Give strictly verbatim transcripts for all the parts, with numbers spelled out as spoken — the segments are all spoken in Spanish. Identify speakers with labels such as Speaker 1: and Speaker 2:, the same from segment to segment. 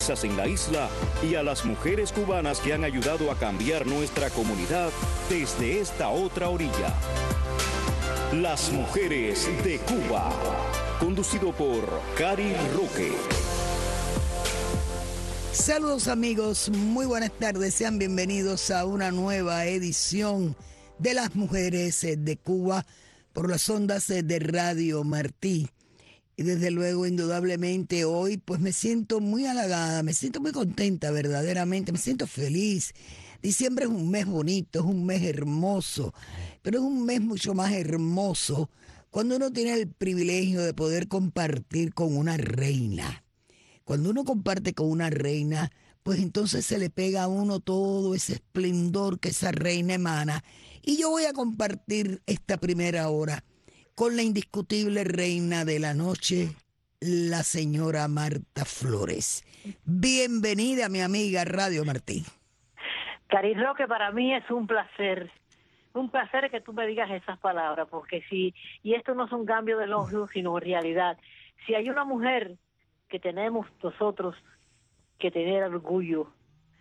Speaker 1: en la isla y a las mujeres cubanas que han ayudado a cambiar nuestra comunidad desde esta otra orilla. Las mujeres de Cuba, conducido por Cari Roque.
Speaker 2: Saludos amigos, muy buenas tardes, sean bienvenidos a una nueva edición de Las Mujeres de Cuba por las ondas de Radio Martí. Y desde luego, indudablemente, hoy pues me siento muy halagada, me siento muy contenta verdaderamente, me siento feliz. Diciembre es un mes bonito, es un mes hermoso, pero es un mes mucho más hermoso cuando uno tiene el privilegio de poder compartir con una reina. Cuando uno comparte con una reina, pues entonces se le pega a uno todo ese esplendor que esa reina emana. Y yo voy a compartir esta primera hora con la indiscutible reina de la noche, la señora Marta Flores. Bienvenida, mi amiga Radio Martí.
Speaker 3: Cari Roque, para mí es un placer, un placer que tú me digas esas palabras, porque si, y esto no es un cambio de elogio, sino en realidad, si hay una mujer que tenemos nosotros que tener orgullo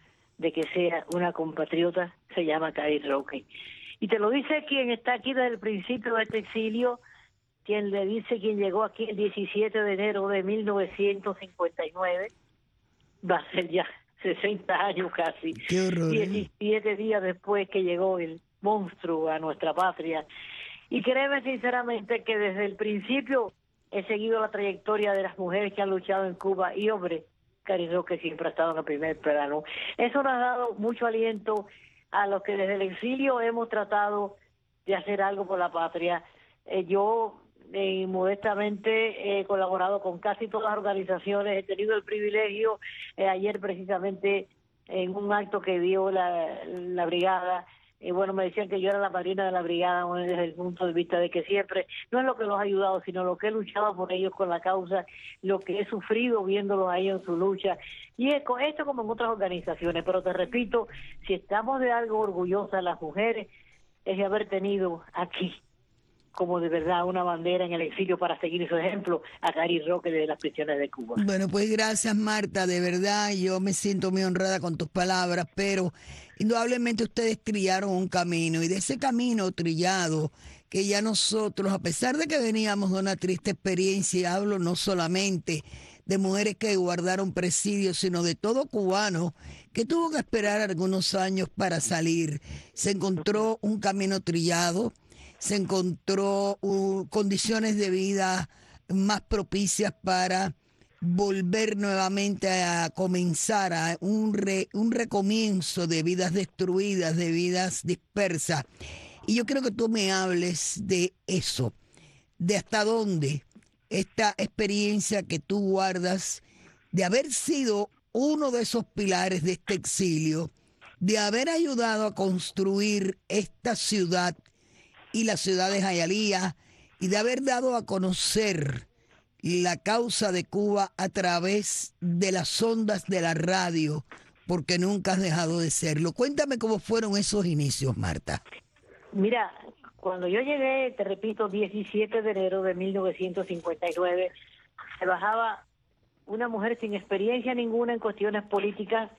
Speaker 3: de que sea una compatriota, se llama Cari Roque. Y te lo dice quien está aquí desde el principio de este exilio, quien le dice quien llegó aquí el diecisiete de enero de mil novecientos cincuenta y nueve, va a ser ya sesenta años casi.
Speaker 2: Qué horror, ¿eh?
Speaker 3: diecisiete días después que llegó el monstruo a nuestra patria. Y créeme sinceramente que desde el principio he seguido la trayectoria de las mujeres que han luchado en Cuba y, hombre, Cari Roque siempre ha estado en el primer plano. Eso nos ha dado mucho aliento a los que desde el exilio hemos tratado de hacer algo por la patria. Eh, yo eh, modestamente he colaborado con casi todas las organizaciones, he tenido el privilegio, eh, ayer precisamente en un acto que dio la, la brigada, eh, bueno, me decían que yo era la madrina de la brigada, bueno, desde el punto de vista de que siempre, no es lo que los ha ayudado, sino lo que he luchado por ellos con la causa, lo que he sufrido viéndolos a ellos en su lucha, y es con esto como en otras organizaciones, pero te repito, si estamos de algo orgullosas las mujeres, es de haber tenido aquí como de verdad una bandera en el exilio para seguir su ejemplo a Cari Roque de las prisiones de Cuba.
Speaker 2: Bueno, pues gracias Marta, de verdad yo me siento muy honrada con tus palabras, pero indudablemente ustedes trillaron un camino y de ese camino trillado que ya nosotros, a pesar de que veníamos de una triste experiencia, hablo no solamente de mujeres que guardaron presidio, sino de todo cubano que tuvo que esperar algunos años para salir, se encontró un camino trillado, se encontró uh, condiciones de vida más propicias para volver nuevamente a comenzar a un, re, un recomienzo de vidas destruidas, de vidas dispersas. Y yo quiero que tú me hables de eso, de hasta dónde esta experiencia que tú guardas, de haber sido uno de esos pilares de este exilio, de haber ayudado a construir esta ciudad y la ciudad de Hialeah, y de haber dado a conocer la causa de Cuba a través de las ondas de la radio, porque nunca has dejado de serlo. Cuéntame cómo fueron esos inicios, Marta.
Speaker 3: Mira, cuando yo llegué, te repito, diecisiete de enero de mil novecientos cincuenta y nueve, se bajaba una mujer sin experiencia ninguna en cuestiones políticas,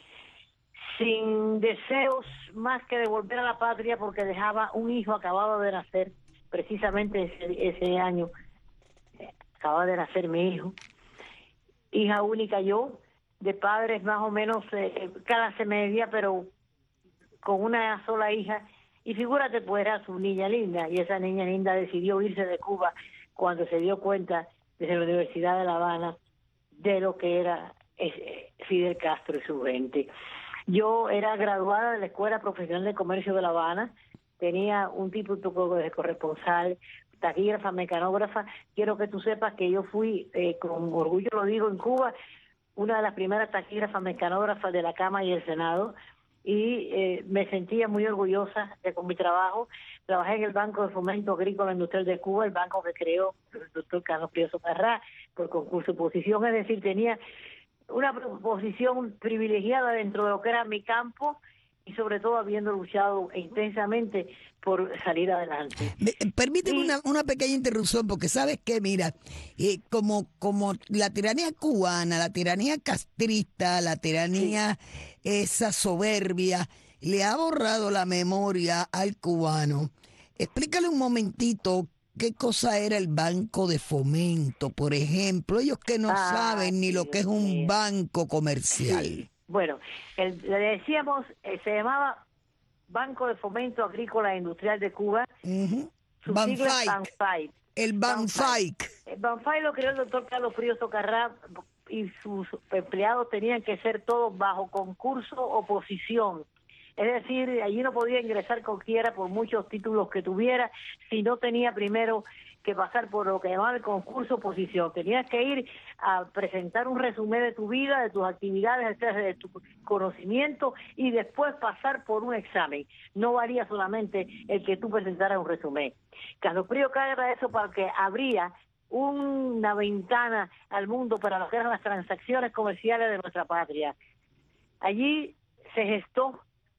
Speaker 3: sin deseos más que de volver a la patria porque dejaba un hijo acabado de nacer, precisamente ese, ese año, acaba de nacer mi hijo, hija única yo, de padres más o menos eh, clase media, pero con una sola hija, y figúrate, pues era su niña linda, y esa niña linda decidió irse de Cuba cuando se dio cuenta desde la Universidad de La Habana de lo que era eh, Fidel Castro y su gente. Yo era graduada de la Escuela Profesional de Comercio de La Habana, tenía un título de corresponsal, taquígrafa, mecanógrafa. Quiero que tú sepas que yo fui, eh, con orgullo lo digo, en Cuba, una de las primeras taquígrafas mecanógrafas de la Cámara y el Senado, y eh, me sentía muy orgullosa de con mi trabajo. Trabajé en el Banco de Fomento Agrícola Industrial de Cuba, el banco que creó el doctor Carlos Prieto Parrá por concurso de posición, es decir, tenía una posición privilegiada dentro de lo que era mi campo y sobre todo habiendo luchado intensamente por salir adelante.
Speaker 2: Me- Permíteme
Speaker 3: Y-
Speaker 2: una, una pequeña interrupción, porque sabes que, mira, eh, como, como la tiranía cubana, la tiranía castrista, la tiranía esa soberbia, le ha borrado la memoria al cubano. Explícale un momentito qué cosa era el Banco de Fomento, por ejemplo, ellos que no
Speaker 3: Ah,
Speaker 2: saben ni lo que es
Speaker 3: Dios
Speaker 2: un
Speaker 3: mío.
Speaker 2: banco comercial.
Speaker 3: Sí. Bueno, el- le decíamos, eh, se llamaba Banco de Fomento Agrícola e Industrial de Cuba,
Speaker 2: Ujú.
Speaker 3: su sigla es
Speaker 2: Banfaic,
Speaker 3: Banfai.
Speaker 2: el Banfaic.
Speaker 3: El Banfai lo creó el doctor Carlos Frío Socarrá y sus empleados tenían que ser todos bajo concurso oposición. Es decir, allí no podía ingresar cualquiera por muchos títulos que tuviera si no tenía primero que pasar por lo que llamaba el concurso oposición. Tenías que ir a presentar un resumen de tu vida, de tus actividades, etcétera, de tu conocimiento y después pasar por un examen. No valía solamente el que tú presentaras un resumen. Carlos Frío Socarrá eso para que abría una ventana al mundo para lo que eran las transacciones comerciales de nuestra patria. Allí se gestó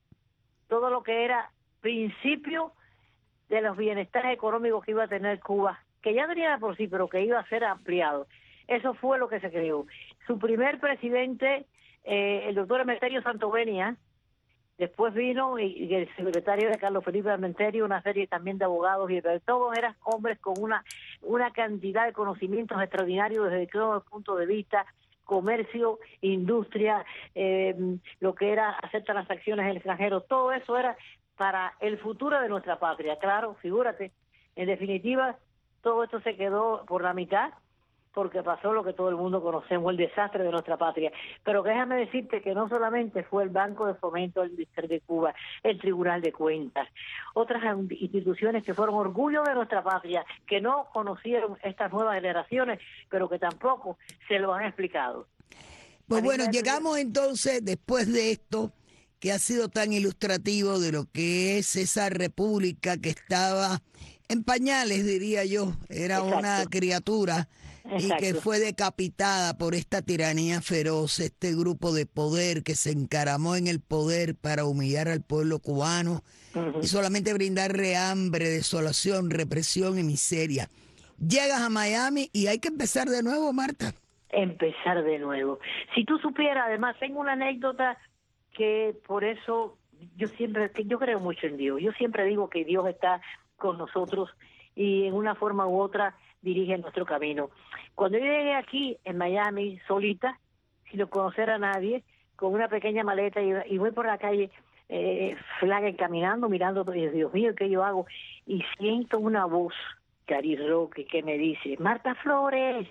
Speaker 3: todo lo que era principio de los bienestares económicos que iba a tener Cuba, que ya tenía por sí, pero que iba a ser ampliado. Eso fue lo que se creó. Su primer presidente, eh, el doctor Emeterio Santovenia, después vino y, y el secretario de Carlos Felipe Armenterio, una serie también de abogados, y de todos eran hombres con una, una cantidad de conocimientos extraordinarios desde todo el punto de vista comercio, industria, eh, lo que era hacer transacciones en el extranjero, todo eso era para el futuro de nuestra patria. Claro, figúrate, en definitiva, todo esto se quedó por la mitad porque pasó lo que todo el mundo conocemos, el desastre de nuestra patria. Pero déjame decirte que no solamente fue el Banco de Fomento del Distrito de Cuba, el Tribunal de Cuentas, otras instituciones que fueron orgullo de nuestra patria, que no conocieron estas nuevas generaciones, pero que tampoco se lo han explicado.
Speaker 2: Pues
Speaker 3: A mí
Speaker 2: bueno,
Speaker 3: me-
Speaker 2: llegamos entonces, después de esto, que ha sido tan ilustrativo de lo que es esa república que estaba en pañales, diría yo, era
Speaker 3: Exacto.
Speaker 2: una criatura y que
Speaker 3: Exacto.
Speaker 2: fue decapitada por esta tiranía feroz, este grupo de poder que se encaramó en el poder para humillar al pueblo cubano
Speaker 3: Ujú.
Speaker 2: y solamente brindarle hambre, desolación, represión y miseria. Llegas a Miami y hay que empezar de nuevo, Marta.
Speaker 3: Empezar de nuevo. Si tú supieras, además, tengo una anécdota que por eso yo siempre, que yo creo mucho en Dios. Yo siempre digo que Dios está con nosotros y en una forma u otra dirige nuestro camino. Cuando yo llegué aquí en Miami solita, sin conocer a nadie, con una pequeña maleta y, y voy por la calle eh, flaga caminando, mirando, Dios mío, ¿qué yo hago? Y siento una voz, Cari Roque, que me dice, Marta Flores.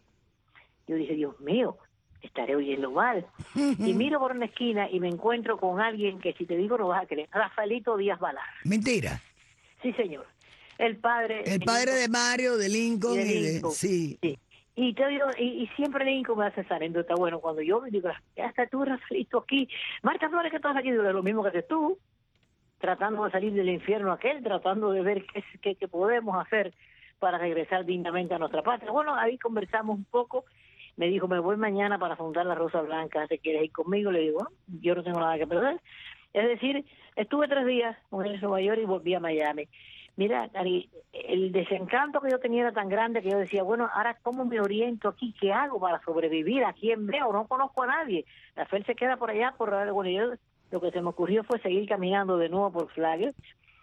Speaker 3: Yo dije, Dios mío, estaré oyendo mal. Y miro por una esquina y me encuentro con alguien que, si te digo, no vas a creer, Rafaelito Díaz Balart.
Speaker 2: Mentira.
Speaker 3: Sí, señor. El padre...
Speaker 2: El padre de Mario, de Lincoln
Speaker 3: y
Speaker 2: y
Speaker 3: de
Speaker 2: de...
Speaker 3: Lincoln.
Speaker 2: Sí.
Speaker 3: Sí. Y, te digo, y, y siempre Lincoln me hace esa anécdota. Bueno, cuando yo digo, ya está tú, Rafaelito, aquí. Marta Flores, que estás aquí, digo, lo mismo que haces tú, tratando de salir del infierno aquel, tratando de ver qué, qué, qué podemos hacer para regresar dignamente a nuestra patria. Bueno, ahí conversamos un poco. Me dijo, me voy mañana para fundar la Rosa Blanca, ¿te quieres ir conmigo? Le digo, bueno, yo no tengo nada que perder. Es decir, estuve tres días con él en Nueva York y volví a Miami. Mira, Cari, el desencanto que yo tenía era tan grande que yo decía, bueno, ahora ¿cómo me oriento aquí? ¿Qué hago para sobrevivir? ¿A quién veo? No conozco a nadie. La F E D se queda por allá, por bueno, yo, lo que se me ocurrió fue seguir caminando de nuevo por Flagler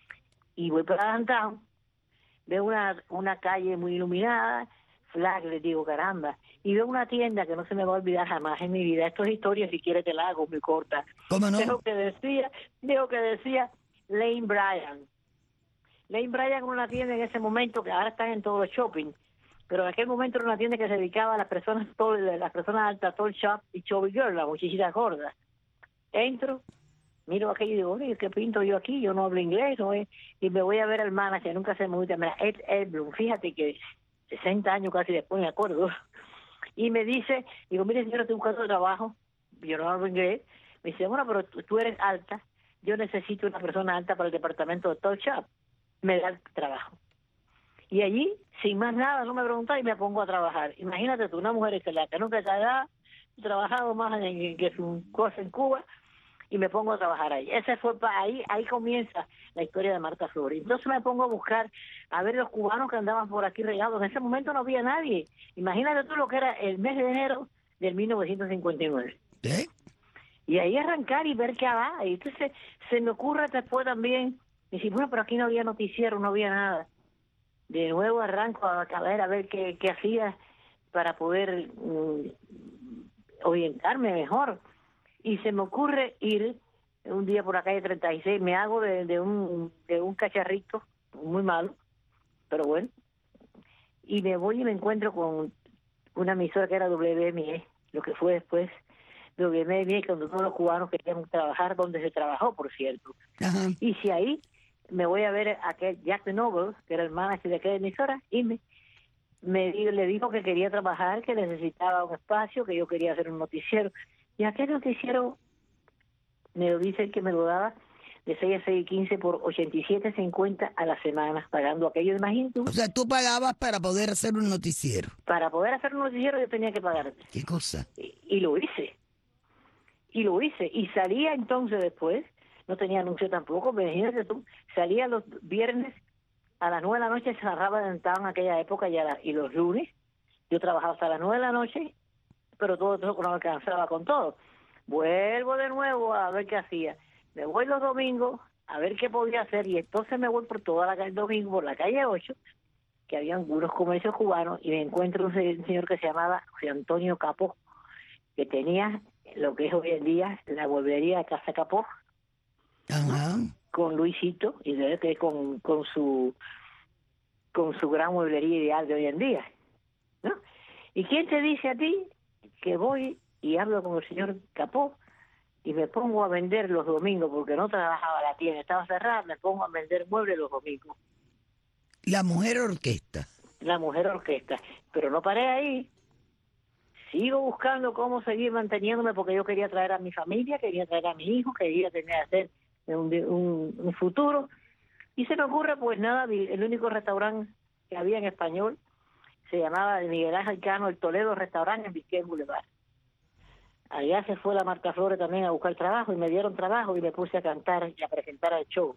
Speaker 3: y voy para downtown, veo una, una calle muy iluminada, Flagler, digo, caramba, y veo una tienda que no se me va a olvidar jamás en mi vida. Esto es historia, si quieres te la hago muy corta.
Speaker 2: ¿Cómo no?
Speaker 3: Veo que decía, veo que decía Lane Bryant. Lane Bryant era una tienda en ese momento que ahora están en todo el shopping, pero en aquel momento era una tienda que se dedicaba a las personas tall, las personas altas, tall shop y chubby girl, la muchachita gorda. Entro, miro aquello y digo, oye, ¿qué pinto yo aquí? Yo no hablo inglés, ¿no? Y me voy a ver al manager, nunca se me gusta, mira, Ed Edblum, fíjate que sesenta años casi después me acuerdo, y me dice, digo, mire señora, estoy buscando trabajo, yo no hablo inglés, me dice, bueno, pero tú, tú eres alta, yo necesito una persona alta para el departamento de tall shop. Me da el trabajo. Y allí, sin más nada, no me preguntaba y me pongo a trabajar. Imagínate tú, una mujer que la que nunca se ha trabajado más en, que su cosa en Cuba, y me pongo a trabajar ahí. Ese fue pa ahí, ahí comienza la historia de Marta Flores. Entonces me pongo a buscar, a ver los cubanos que andaban por aquí regados. En ese momento no había nadie. Imagínate tú lo que era el mes de enero del mil novecientos cincuenta y nueve.
Speaker 2: ¿Eh?
Speaker 3: Y ahí arrancar y ver qué va. Y entonces se me ocurre después también, decir, bueno, pero aquí no había noticiero, no había nada. De nuevo arranco a, a ver, a ver qué, qué hacía para poder um, orientarme mejor. Y se me ocurre ir un día por la calle treinta y seis, me hago de, de un de un cacharrito muy malo, pero bueno, y me voy y me encuentro con una emisora que era W M E, lo que fue después W M E, cuando todos los cubanos querían trabajar, donde se trabajó, por cierto.
Speaker 2: Ajá.
Speaker 3: Y si ahí me voy a ver a aquel Jack Noble, que era el manager de aquella emisora, y me, me le dijo que quería trabajar, que necesitaba un espacio, que yo quería hacer un noticiero. Y aquel noticiero me lo dice que me lo daba de seis a seis y quince por ochenta y siete cincuenta a la semana, pagando aquello, imagínate.
Speaker 2: O sea, tú pagabas para poder hacer un noticiero.
Speaker 3: Para poder hacer un noticiero yo tenía que pagarte.
Speaker 2: ¿Qué cosa?
Speaker 3: Y, y lo hice. Y lo hice. Y salía entonces después, no tenía anuncio tampoco, pero imagínate tú, salía los viernes a las nueve de la noche, se cerraba de en aquella época, y, a la, y los lunes yo trabajaba hasta las nueve de la noche, pero todo eso no alcanzaba con todo. Vuelvo de nuevo a ver qué hacía. Me voy los domingos a ver qué podía hacer, y entonces me voy por toda la calle, el domingo, por la calle ocho, que había algunos comercios cubanos, y me encuentro un señor que se llamaba José Antonio Capó, que tenía lo que es hoy en día la mueblería de Casa Capó.
Speaker 2: Ajá.
Speaker 3: Con Luisito, y de que con, con su con su gran mueblería ideal de hoy en día, ¿no? ¿Y quién te dice a ti que voy y hablo con el señor Capó y me pongo a vender los domingos, porque no trabajaba la tienda, estaba cerrada, me pongo a vender muebles los domingos?
Speaker 2: La mujer orquesta.
Speaker 3: La mujer orquesta. Pero no paré ahí. Sigo buscando cómo seguir manteniéndome, porque yo quería traer a mi familia, quería traer a mi hijo, quería tener hacer un, un, un futuro. Y se me ocurre, pues nada, el único restaurante que había en español se llamaba Miguel Ángel Cano, el Toledo Restaurante en Vizquel Boulevard. Allá se fue la Marta Flores también a buscar trabajo, y me dieron trabajo, y me puse a cantar y a presentar el show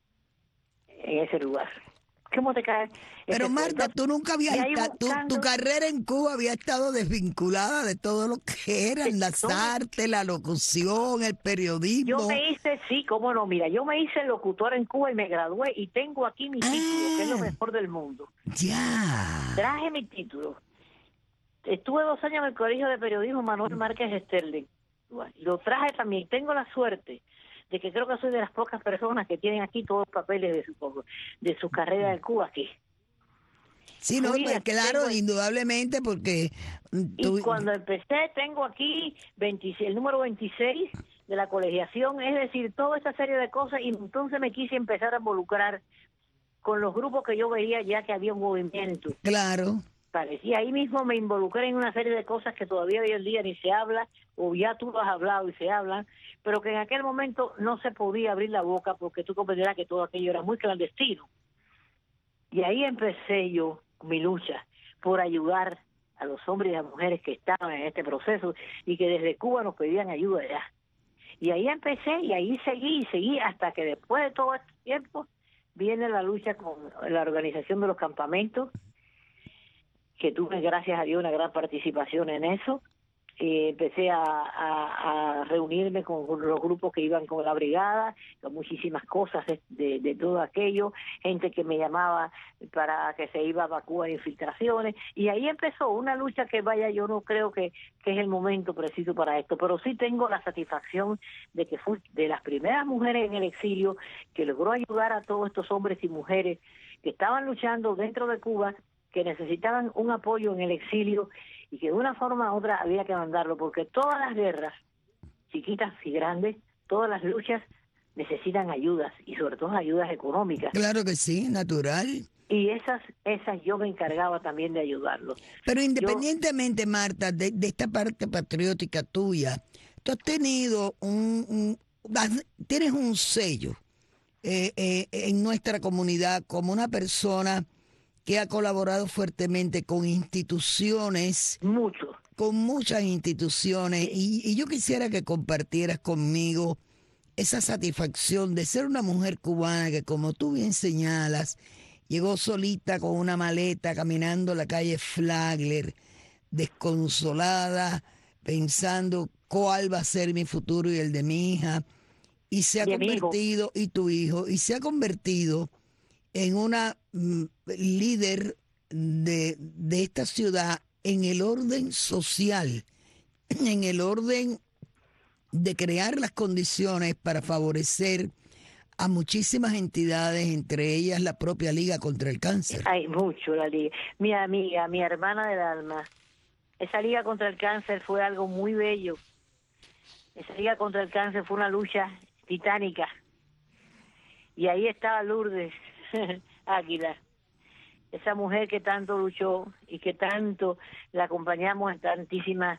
Speaker 3: en ese lugar. ¿Cómo te cae?
Speaker 2: Pero
Speaker 3: ese
Speaker 2: Marta,
Speaker 3: cuento?
Speaker 2: tú nunca habías estado, tu, tu carrera en Cuba había estado desvinculada de todo lo que eran las artes, la locución, el periodismo.
Speaker 3: Yo me hice, sí, cómo no, mira, yo me hice locutora en Cuba y me gradué, y tengo aquí mi
Speaker 2: ah,
Speaker 3: título, que es lo mejor del mundo.
Speaker 2: Ya.
Speaker 3: Traje mi título. Estuve dos años en el Colegio de Periodismo Manuel Márquez Sterling. Lo traje también. Tengo la suerte de que creo que soy de las pocas personas que tienen aquí todos los papeles de su de su carrera en Cuba aquí.
Speaker 2: Sí, no,
Speaker 3: Fui,
Speaker 2: pues, claro,
Speaker 3: tengo,
Speaker 2: indudablemente, porque...
Speaker 3: Tú... Y cuando empecé, tengo aquí veintiséis, el número veintiséis de la colegiación, es decir, toda esta serie de cosas, y entonces me quise empezar a involucrar con los grupos que yo veía ya que había un movimiento.
Speaker 2: Claro.
Speaker 3: Y ahí mismo me involucré en una serie de cosas que todavía hoy en día ni se habla, o ya tú lo has hablado y se hablan, pero que en aquel momento no se podía abrir la boca, porque tú comprenderás que todo aquello era muy clandestino. Y ahí empecé yo mi lucha por ayudar a los hombres y a las mujeres que estaban en este proceso y que desde Cuba nos pedían ayuda ya. Y ahí empecé, y ahí seguí y seguí hasta que después de todo este tiempo viene la lucha con la organización de los campamentos, que tuve, gracias a Dios, una gran participación en eso. Eh, empecé a, a, a reunirme con, con los grupos que iban con la brigada, con muchísimas cosas de, de, de todo aquello, gente que me llamaba para que se iba a Cuba en infiltraciones, y ahí empezó una lucha que, vaya, yo no creo que, que es el momento preciso para esto, pero sí tengo la satisfacción de que fui de las primeras mujeres en el exilio que logró ayudar a todos estos hombres y mujeres que estaban luchando dentro de Cuba, que necesitaban un apoyo en el exilio, y que de una forma u otra había que mandarlo, porque todas las guerras, chiquitas y grandes, todas las luchas necesitan ayudas, y sobre todo ayudas económicas.
Speaker 2: Claro que sí, natural.
Speaker 3: Y esas esas yo me encargaba también de ayudarlos.
Speaker 2: Pero independientemente, yo, Marta, de, de esta parte patriótica tuya, tú has tenido un, un tienes un sello eh, eh, en nuestra comunidad como una persona que ha colaborado fuertemente con instituciones.
Speaker 3: Mucho.
Speaker 2: Con muchas instituciones. Y, y yo quisiera que compartieras conmigo esa satisfacción de ser una mujer cubana que, como tú bien señalas, llegó solita con una maleta caminando la calle Flagler, desconsolada, pensando cuál va a ser mi futuro y el de mi hija, y se ha
Speaker 3: De mi hijo.
Speaker 2: convertido, y tu hijo, y se ha convertido en una mm, líder de, de esta ciudad en el orden social, en el orden de crear las condiciones para favorecer a muchísimas entidades, entre ellas la propia Liga contra el Cáncer.
Speaker 3: Hay mucho la liga. Mi amiga, mi hermana del alma, esa liga contra el cáncer fue algo muy bello. Esa liga contra el cáncer fue una lucha titánica. Y ahí estaba Lourdes Águila, esa mujer que tanto luchó y que tanto la acompañamos en tantísima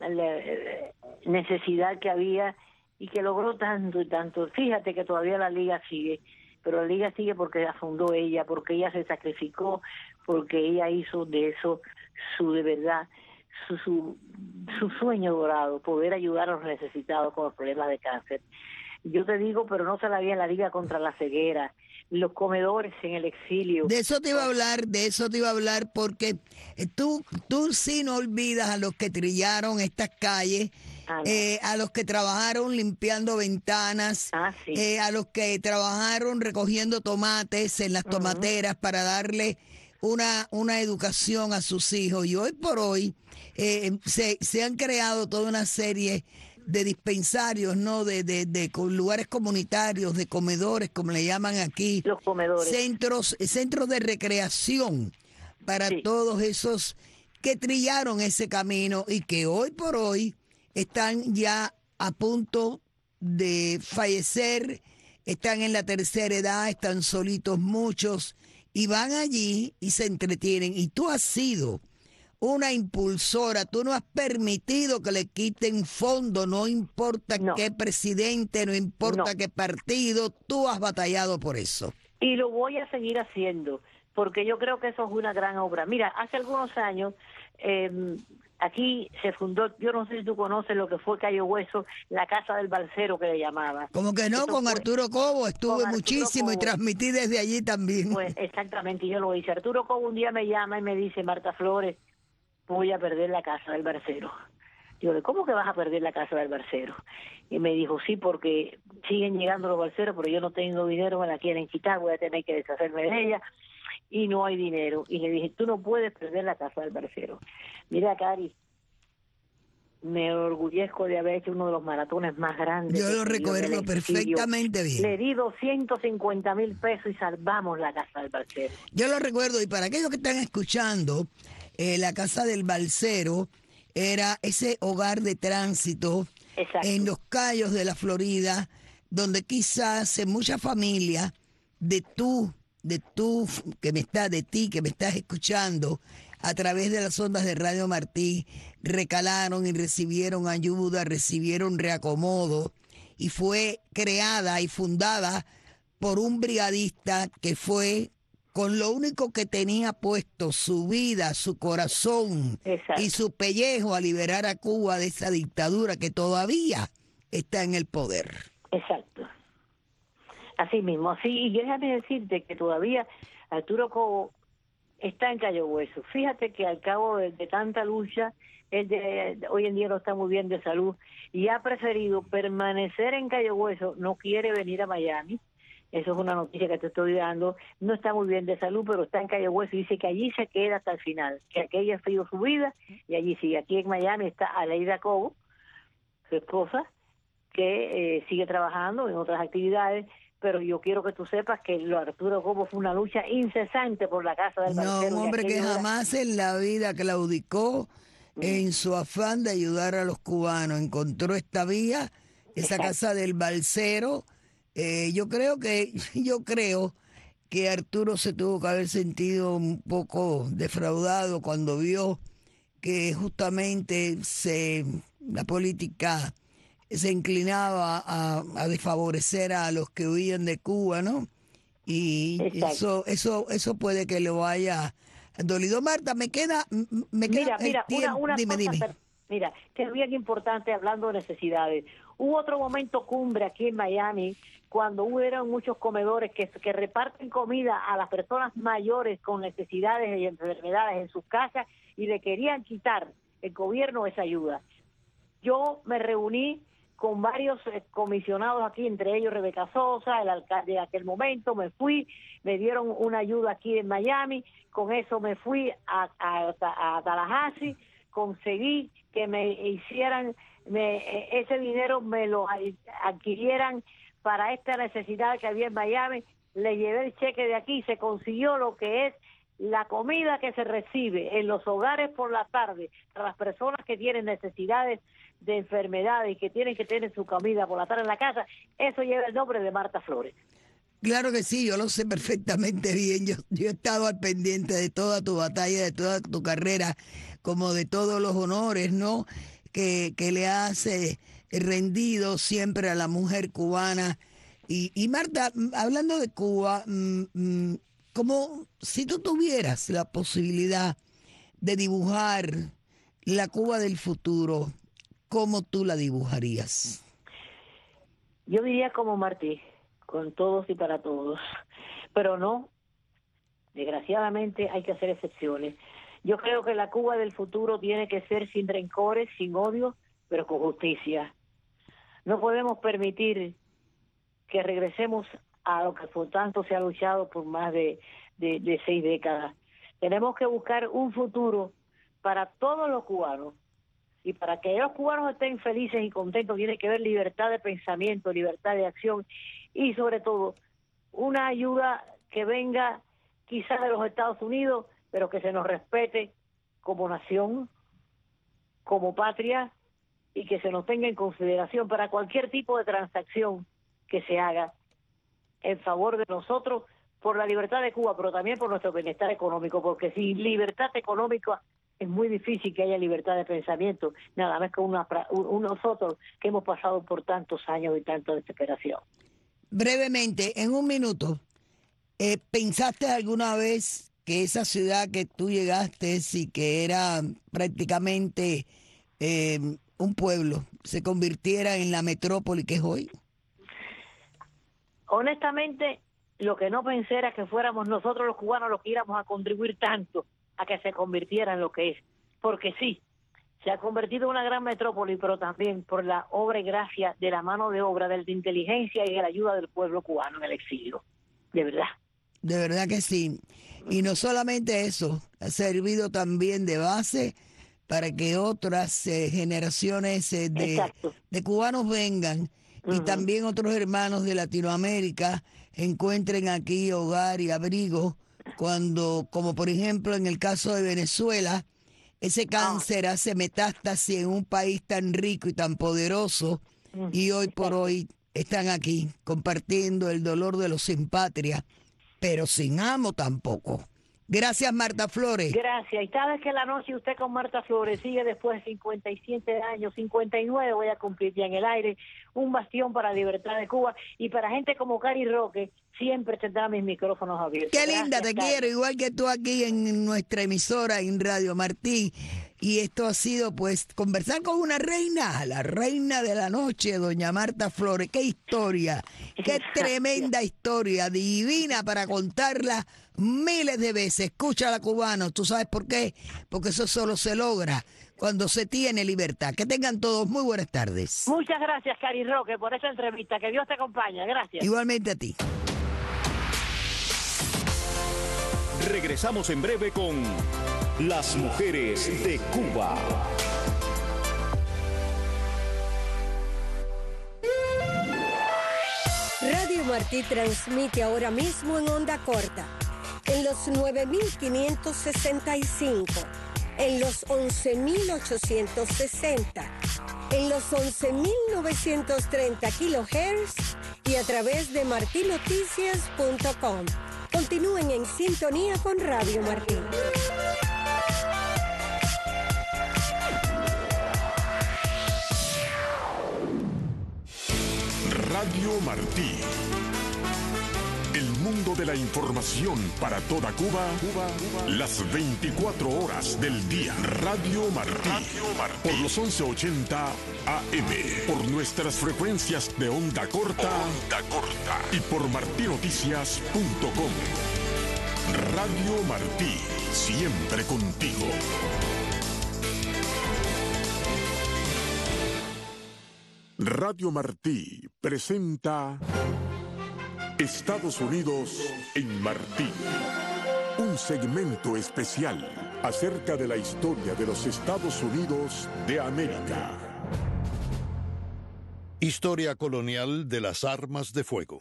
Speaker 3: necesidad que había y que logró tanto y tanto. Fíjate que todavía la liga sigue, pero la liga sigue porque la fundó ella, porque ella se sacrificó, porque ella hizo de eso su de verdad, su, su, su sueño dorado, poder ayudar a los necesitados con los problemas de cáncer. Yo te digo, pero no se la vi en la liga contra la ceguera, los comedores en el exilio.
Speaker 2: De eso te iba a hablar, de eso te iba a hablar, porque eh, tú, tú sí no olvidas a los que trillaron estas calles,
Speaker 3: Ah, no.
Speaker 2: eh, a los que trabajaron limpiando ventanas,
Speaker 3: Ah, sí.
Speaker 2: eh, a los que trabajaron recogiendo tomates en las tomateras para darle una, una educación a sus hijos. Y hoy por hoy eh, se, se han creado toda una serie de dispensarios, ¿no? De, de, de lugares comunitarios, de comedores, como le llaman aquí.
Speaker 3: Los comedores.
Speaker 2: Centros, centros de recreación para
Speaker 3: Sí.
Speaker 2: todos esos que trillaron ese camino y que hoy por hoy están ya a punto de fallecer, están en la tercera edad, están solitos muchos y van allí y se entretienen. Y tú has sido una impulsora, tú no has permitido que le quiten fondo, no importa
Speaker 3: No.
Speaker 2: qué presidente, no importa
Speaker 3: No.
Speaker 2: qué partido, tú has batallado por eso.
Speaker 3: Y lo voy a seguir haciendo, porque yo creo que eso es una gran obra. Mira, hace algunos años eh, aquí se fundó, yo no sé si tú conoces lo que fue Cayo Hueso, la Casa del Balsero que le llamaban.
Speaker 2: Como que no,
Speaker 3: Eso
Speaker 2: con
Speaker 3: fue-
Speaker 2: Arturo Cobo estuve
Speaker 3: con Arturo
Speaker 2: muchísimo y
Speaker 3: Cobo.
Speaker 2: transmití desde allí también.
Speaker 3: Pues exactamente, yo lo hice. Arturo Cobo un día me llama y me dice, Marta Flores, voy a perder la Casa del Balsero. Digo, ¿cómo que vas a perder la Casa del Balsero? Y me dijo, sí, porque siguen llegando los balseros, pero yo no tengo dinero, me la quieren quitar, voy a tener que deshacerme de ella, y no hay dinero. Y le dije, tú no puedes perder la Casa del Balsero. Mira, Cari, me orgullezco de haber hecho uno de los maratones más grandes.
Speaker 2: Yo
Speaker 3: que
Speaker 2: lo
Speaker 3: se dio en el
Speaker 2: recuerdo
Speaker 3: exilio.
Speaker 2: perfectamente bien.
Speaker 3: Le di doscientos cincuenta mil pesos y salvamos la Casa del Balsero.
Speaker 2: Yo lo recuerdo, y para aquellos que están escuchando, eh, la Casa del Balsero era ese hogar de tránsito
Speaker 3: Exacto.
Speaker 2: en los Cayos de la Florida, donde quizás en muchas familias de tú, de tú que me está, de ti que me estás escuchando a través de las ondas de Radio Martí, recalaron y recibieron ayuda, recibieron reacomodo, y fue creada y fundada por un brigadista que fue con lo único que tenía puesto, su vida, su corazón
Speaker 3: Exacto.
Speaker 2: y su pellejo, a liberar a Cuba de esa dictadura que todavía está en el poder.
Speaker 3: Exacto. Así mismo, así. Y déjame decirte que todavía Arturo Cobo está en Cayo Hueso. Fíjate que al cabo de, de tanta lucha, él de, de- hoy en día no está muy bien de salud y ha preferido permanecer en Cayo Hueso, no quiere venir a Miami. Eso es una noticia que te estoy dando. No está muy bien de salud, pero está en Cayo Hueso y dice que allí se queda hasta el final, que aquella ha sido su vida y allí sigue. Aquí en Miami está Aleida Cobo, su esposa, que eh, sigue trabajando en otras actividades, pero yo quiero que tú sepas que lo Arturo Cobo fue una lucha incesante por la Casa del
Speaker 2: No,
Speaker 3: Balsero.
Speaker 2: un
Speaker 3: y
Speaker 2: hombre que
Speaker 3: aquello era-
Speaker 2: jamás en la vida claudicó en su afán de ayudar a los cubanos. Encontró esta vía, esa
Speaker 3: Exacto.
Speaker 2: Casa del Balsero. Eh, yo creo que, yo creo que Arturo se tuvo que haber sentido un poco defraudado cuando vio que justamente se, la política se inclinaba a, a desfavorecer a los que huían de Cuba, ¿no? Y
Speaker 3: Exacto.
Speaker 2: eso, eso, eso puede que lo haya dolido. Marta, me queda, m- me queda
Speaker 3: Mira,
Speaker 2: el
Speaker 3: mira, una,
Speaker 2: tiempo.
Speaker 3: una
Speaker 2: Dime,
Speaker 3: cosa,
Speaker 2: dime.
Speaker 3: per- mira, que es bien importante hablando de necesidades. Hubo otro momento cumbre aquí en Miami, cuando hubieron muchos comedores que, que reparten comida a las personas mayores con necesidades y enfermedades en sus casas y le querían quitar el gobierno esa ayuda. Yo me reuní con varios eh, comisionados aquí, entre ellos Rebeca Sosa, el alcalde de aquel momento, me fui, me dieron una ayuda aquí en Miami, con eso me fui a, a, a Tallahassee, conseguí que me hicieran, me, ese dinero me lo adquirieran para esta necesidad que había en Miami, le llevé el cheque de aquí, se consiguió lo que es la comida que se recibe en los hogares por la tarde para las personas que tienen necesidades de enfermedades y que tienen que tener su comida por la tarde en la casa, eso lleva el nombre de Marta Flores.
Speaker 2: Claro que sí, yo lo sé perfectamente bien. Yo, yo he estado al pendiente de toda tu batalla, de toda tu carrera, como de todos los honores, ¿no? Que, que le has eh, rendido siempre a la mujer cubana. Y, y Marta, hablando de Cuba, mmm, como si tú tuvieras la posibilidad de dibujar la Cuba del futuro, ¿cómo tú la dibujarías?
Speaker 3: Yo diría como Martí, con todos y para todos, pero no, desgraciadamente hay que hacer excepciones. Yo creo que la Cuba del futuro tiene que ser sin rencores, sin odio, pero con justicia. No podemos permitir que regresemos a lo que por tanto se ha luchado por más de, de, de seis décadas. Tenemos que buscar un futuro para todos los cubanos, y para que los cubanos estén felices y contentos tiene que haber libertad de pensamiento, libertad de acción, y sobre todo una ayuda que venga quizás de los Estados Unidos, pero que se nos respete como nación, como patria, y que se nos tenga en consideración para cualquier tipo de transacción que se haga en favor de nosotros, por la libertad de Cuba, pero también por nuestro bienestar económico, porque sin libertad económica es muy difícil que haya libertad de pensamiento, nada más que una, un, nosotros que hemos pasado por tantos años y tanta desesperación.
Speaker 2: Brevemente, en un minuto, eh, ¿pensaste alguna vez que esa ciudad que tú llegaste y que era prácticamente eh, un pueblo se convirtiera en la metrópoli que es hoy?
Speaker 3: Honestamente, lo que no pensé era que fuéramos nosotros los cubanos los que íbamos a contribuir tanto a que se convirtiera en lo que es, porque sí, se ha convertido en una gran metrópoli, pero también por la obra y gracia de la mano de obra, de la inteligencia y de la ayuda del pueblo cubano en el exilio, de verdad.
Speaker 2: De verdad que sí, y no solamente eso, ha servido también de base para que otras eh, generaciones eh, de, de cubanos vengan, uh-huh. y también otros hermanos de Latinoamérica encuentren aquí hogar y abrigo, cuando, como por ejemplo en el caso de Venezuela, ese cáncer hace metástasis en un país tan rico y tan poderoso, y hoy por hoy están aquí compartiendo el dolor de los sin patria, pero sin amo tampoco. Gracias, Marta Flores.
Speaker 3: Gracias. Y sabes que la noche usted con Marta Flores sigue después de cincuenta y siete años, cincuenta y nueve voy a cumplir ya en el aire, un bastión para la libertad de Cuba, y para gente como Cari Roque siempre tendrá mis micrófonos abiertos.
Speaker 2: Qué
Speaker 3: Gracias,
Speaker 2: linda, te
Speaker 3: Cari.
Speaker 2: quiero, igual que tú aquí en nuestra emisora, en Radio Martí. Y esto ha sido, pues, conversar con una reina, la reina de la noche, doña Marta Flores. ¡Qué historia! ¡Qué tremenda historia! Divina para contarla miles de veces. Escúchala, cubano. ¿Tú sabes por qué? Porque eso solo se logra cuando se tiene libertad. Que tengan todos muy buenas tardes.
Speaker 3: Muchas gracias, Cari Roque, por esta entrevista. Que Dios te acompañe. Gracias.
Speaker 2: Igualmente a ti.
Speaker 1: Regresamos en breve con Las Mujeres de Cuba.
Speaker 4: Radio Martí transmite ahora mismo en onda corta, en los nueve mil quinientos sesenta y cinco, en los once mil ochocientos sesenta, en los once mil novecientos treinta kilohertz y a través de marti noticias punto com. Continúen en sintonía con Radio Martí.
Speaker 5: Radio Martí. El mundo de la información para toda Cuba, Cuba, Cuba. Las veinticuatro horas del día. Radio Martí. Radio Martí. Por los once ochenta A M. Por nuestras frecuencias de onda corta. Onda corta. Y por martí noticias punto com. Radio Martí. Siempre contigo. Radio Martí presenta Estados Unidos en Martí. Un segmento especial acerca de la historia de los Estados Unidos de América.
Speaker 6: Historia colonial de las armas de fuego.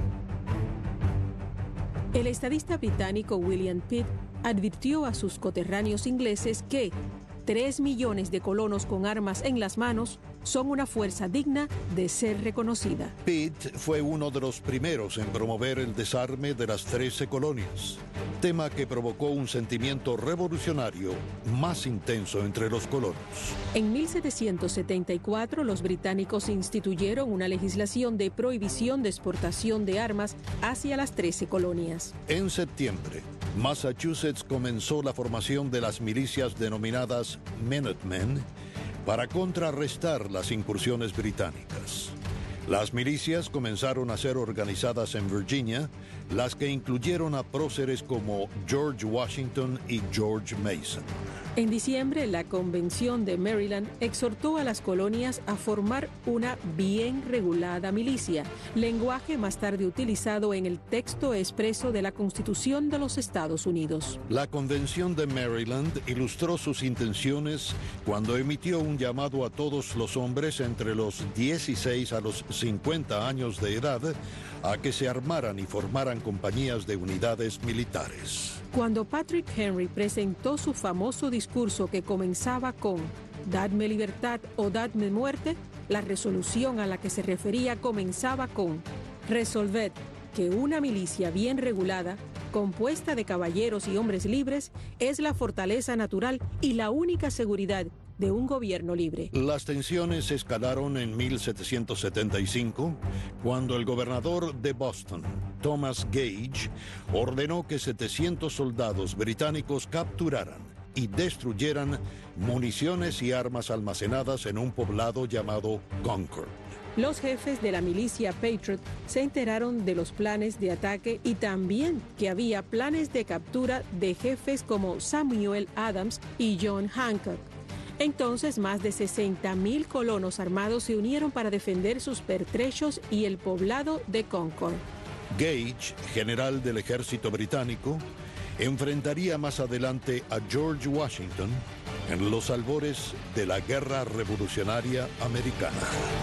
Speaker 7: El estadista británico William Pitt advirtió a sus coterráneos ingleses que tres millones de colonos con armas en las manos son una fuerza digna de ser reconocida.
Speaker 6: Pitt fue uno de los primeros en promover el desarme de las trece colonias, tema que provocó un sentimiento revolucionario más intenso entre los colonos.
Speaker 7: En mil setecientos setenta y cuatro, los británicos instituyeron una legislación de prohibición de exportación de armas hacia las trece colonias.
Speaker 6: En septiembre, Massachusetts comenzó la formación de las milicias denominadas Minutemen para contrarrestar las incursiones británicas. Las milicias comenzaron a ser organizadas en Virginia, las que incluyeron a próceres como George Washington y George Mason.
Speaker 7: En diciembre, la Convención de Maryland exhortó a las colonias a formar una bien regulada milicia, lenguaje más tarde utilizado en el texto expreso de la Constitución de los Estados Unidos.
Speaker 6: La Convención de Maryland ilustró sus intenciones cuando emitió un llamado a todos los hombres entre los dieciséis a los cincuenta años de edad a que se armaran y formaran compañías de unidades militares.
Speaker 7: Cuando Patrick Henry presentó su famoso discurso que comenzaba con «Dadme libertad o dadme muerte», la resolución a la que se refería comenzaba con «Resolved que una milicia bien regulada, compuesta de caballeros y hombres libres, es la fortaleza natural y la única seguridad de un gobierno libre».
Speaker 6: Las tensiones escalaron en mil setecientos setenta y cinco, cuando el gobernador de Boston, Thomas Gage, ordenó que setecientos soldados británicos capturaran y destruyeran municiones y armas almacenadas en un poblado llamado Concord.
Speaker 7: Los jefes de la milicia Patriot se enteraron de los planes de ataque y también que había planes de captura de jefes como Samuel Adams y John Hancock. Entonces, más de sesenta mil colonos armados se unieron para defender sus pertrechos y el poblado de Concord.
Speaker 6: Gage, general del ejército británico, enfrentaría más adelante a George Washington en los albores de la Guerra Revolucionaria Americana.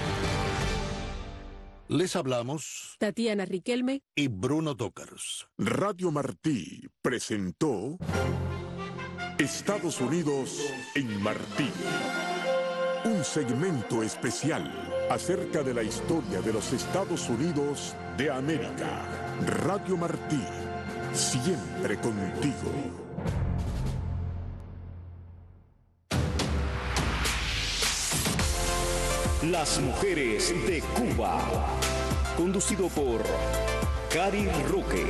Speaker 6: Les hablamos
Speaker 7: Tatiana Riquelme
Speaker 6: y Bruno Tócaros.
Speaker 5: Radio Martí presentó Estados Unidos en Martí. Un segmento especial acerca de la historia de los Estados Unidos de América. Radio Martí, siempre contigo.
Speaker 1: Las mujeres de Cuba. Conducido por Cari Roque.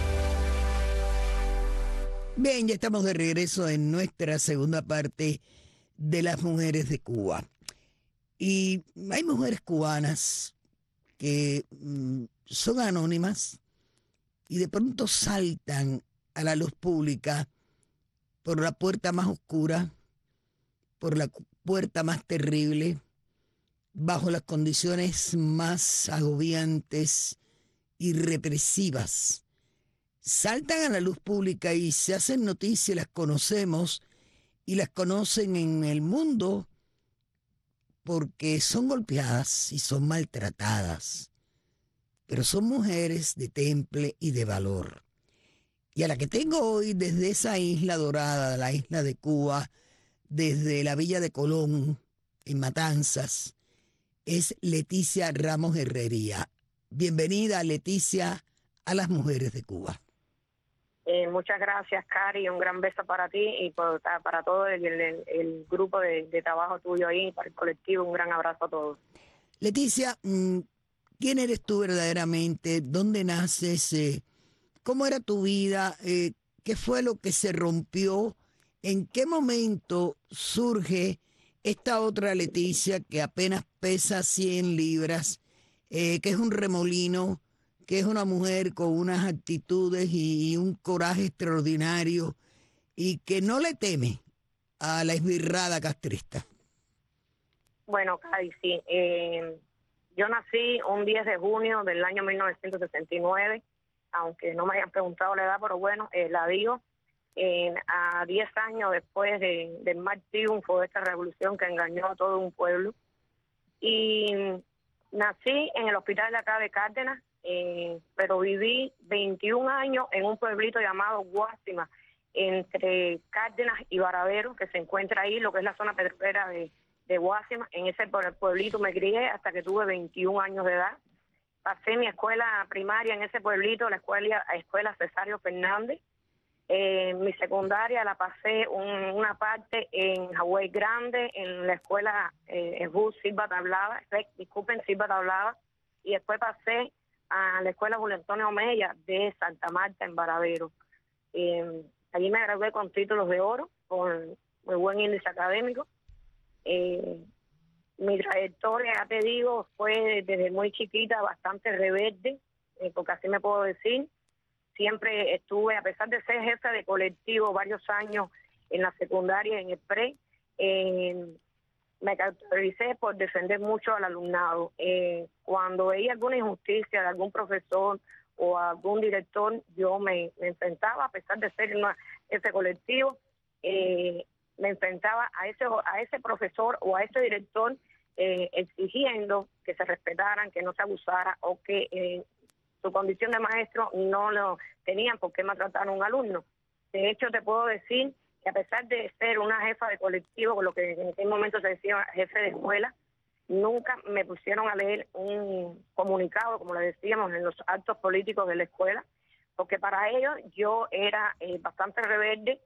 Speaker 2: Bien, ya estamos de regreso en nuestra segunda parte de las mujeres de Cuba. Y hay mujeres cubanas que mm, son anónimas y de pronto saltan a la luz pública por la puerta más oscura, por la puerta más terrible, bajo las condiciones más agobiantes y represivas. Saltan a la luz pública y se hacen noticias, las conocemos y las conocen en el mundo porque son golpeadas y son maltratadas, pero son mujeres de temple y de valor. Y a la que tengo hoy desde esa isla dorada, la isla de Cuba, desde la villa de Colón, en Matanzas, es Leticia Ramos Herrería. Bienvenida, Leticia, a las mujeres de Cuba.
Speaker 8: Eh, muchas gracias, Cari, un gran beso para ti y por, para todo el, el, el grupo de, de trabajo tuyo ahí, para el colectivo, un gran abrazo a todos.
Speaker 2: Leticia, ¿quién eres tú verdaderamente? ¿Dónde naces? Eh, ¿cómo era tu vida? Eh, ¿Qué fue lo que se rompió? ¿En qué momento surge esta otra Leticia que apenas pesa cien libras, eh, que es un remolino, que es una mujer con unas actitudes y, y un coraje extraordinario y que no le teme a la esbirrada castrista?
Speaker 8: Bueno, Cari, sí. Eh, yo nací un diez de junio del año mil novecientos sesenta y nueve, aunque no me hayan preguntado la edad, pero bueno, eh, la digo. Eh, a diez años después de, del mal triunfo de esta revolución que engañó a todo un pueblo. Y nací en el hospital de acá de Cárdenas, eh, pero viví veintiún años en un pueblito llamado Guásima, entre Cárdenas y Varadero, que se encuentra ahí, lo que es la zona petrolera de, de Guásima. En ese pueblito me crié hasta que tuve veintiún años de edad. Pasé mi escuela primaria en ese pueblito, la escuela, la escuela Cesario Fernández. Eh, mi secundaria la pasé un, una parte en Hawái Grande, en la escuela eh, en Bus Silva Tablada, disculpen, Silva Tablada, y después pasé a la escuela Julio Antonio Mella de Santa Marta, en Varadero. Eh, allí me gradué con títulos de oro, con muy buen índice académico. Eh, mi trayectoria, ya te digo, fue desde muy chiquita bastante rebelde, eh, porque así me puedo decir. Siempre estuve, a pesar de ser jefe de colectivo varios años en la secundaria, en el pre, eh, me caractericé por defender mucho al alumnado. Eh, cuando veía alguna injusticia de algún profesor o algún director, yo me, me enfrentaba, a pesar de ser una jefe colectivo, eh, me enfrentaba a ese, a ese profesor o a ese director eh, exigiendo que se respetaran, que no se abusara o que Eh, su condición de maestro no lo tenían por qué maltratar a un alumno. De hecho, te puedo decir que a pesar de ser una jefa de colectivo, con lo que en aquel momento se decía jefe de escuela, nunca me pusieron a leer un comunicado, como le decíamos, en los actos políticos de la escuela, porque para ellos yo era eh, bastante rebelde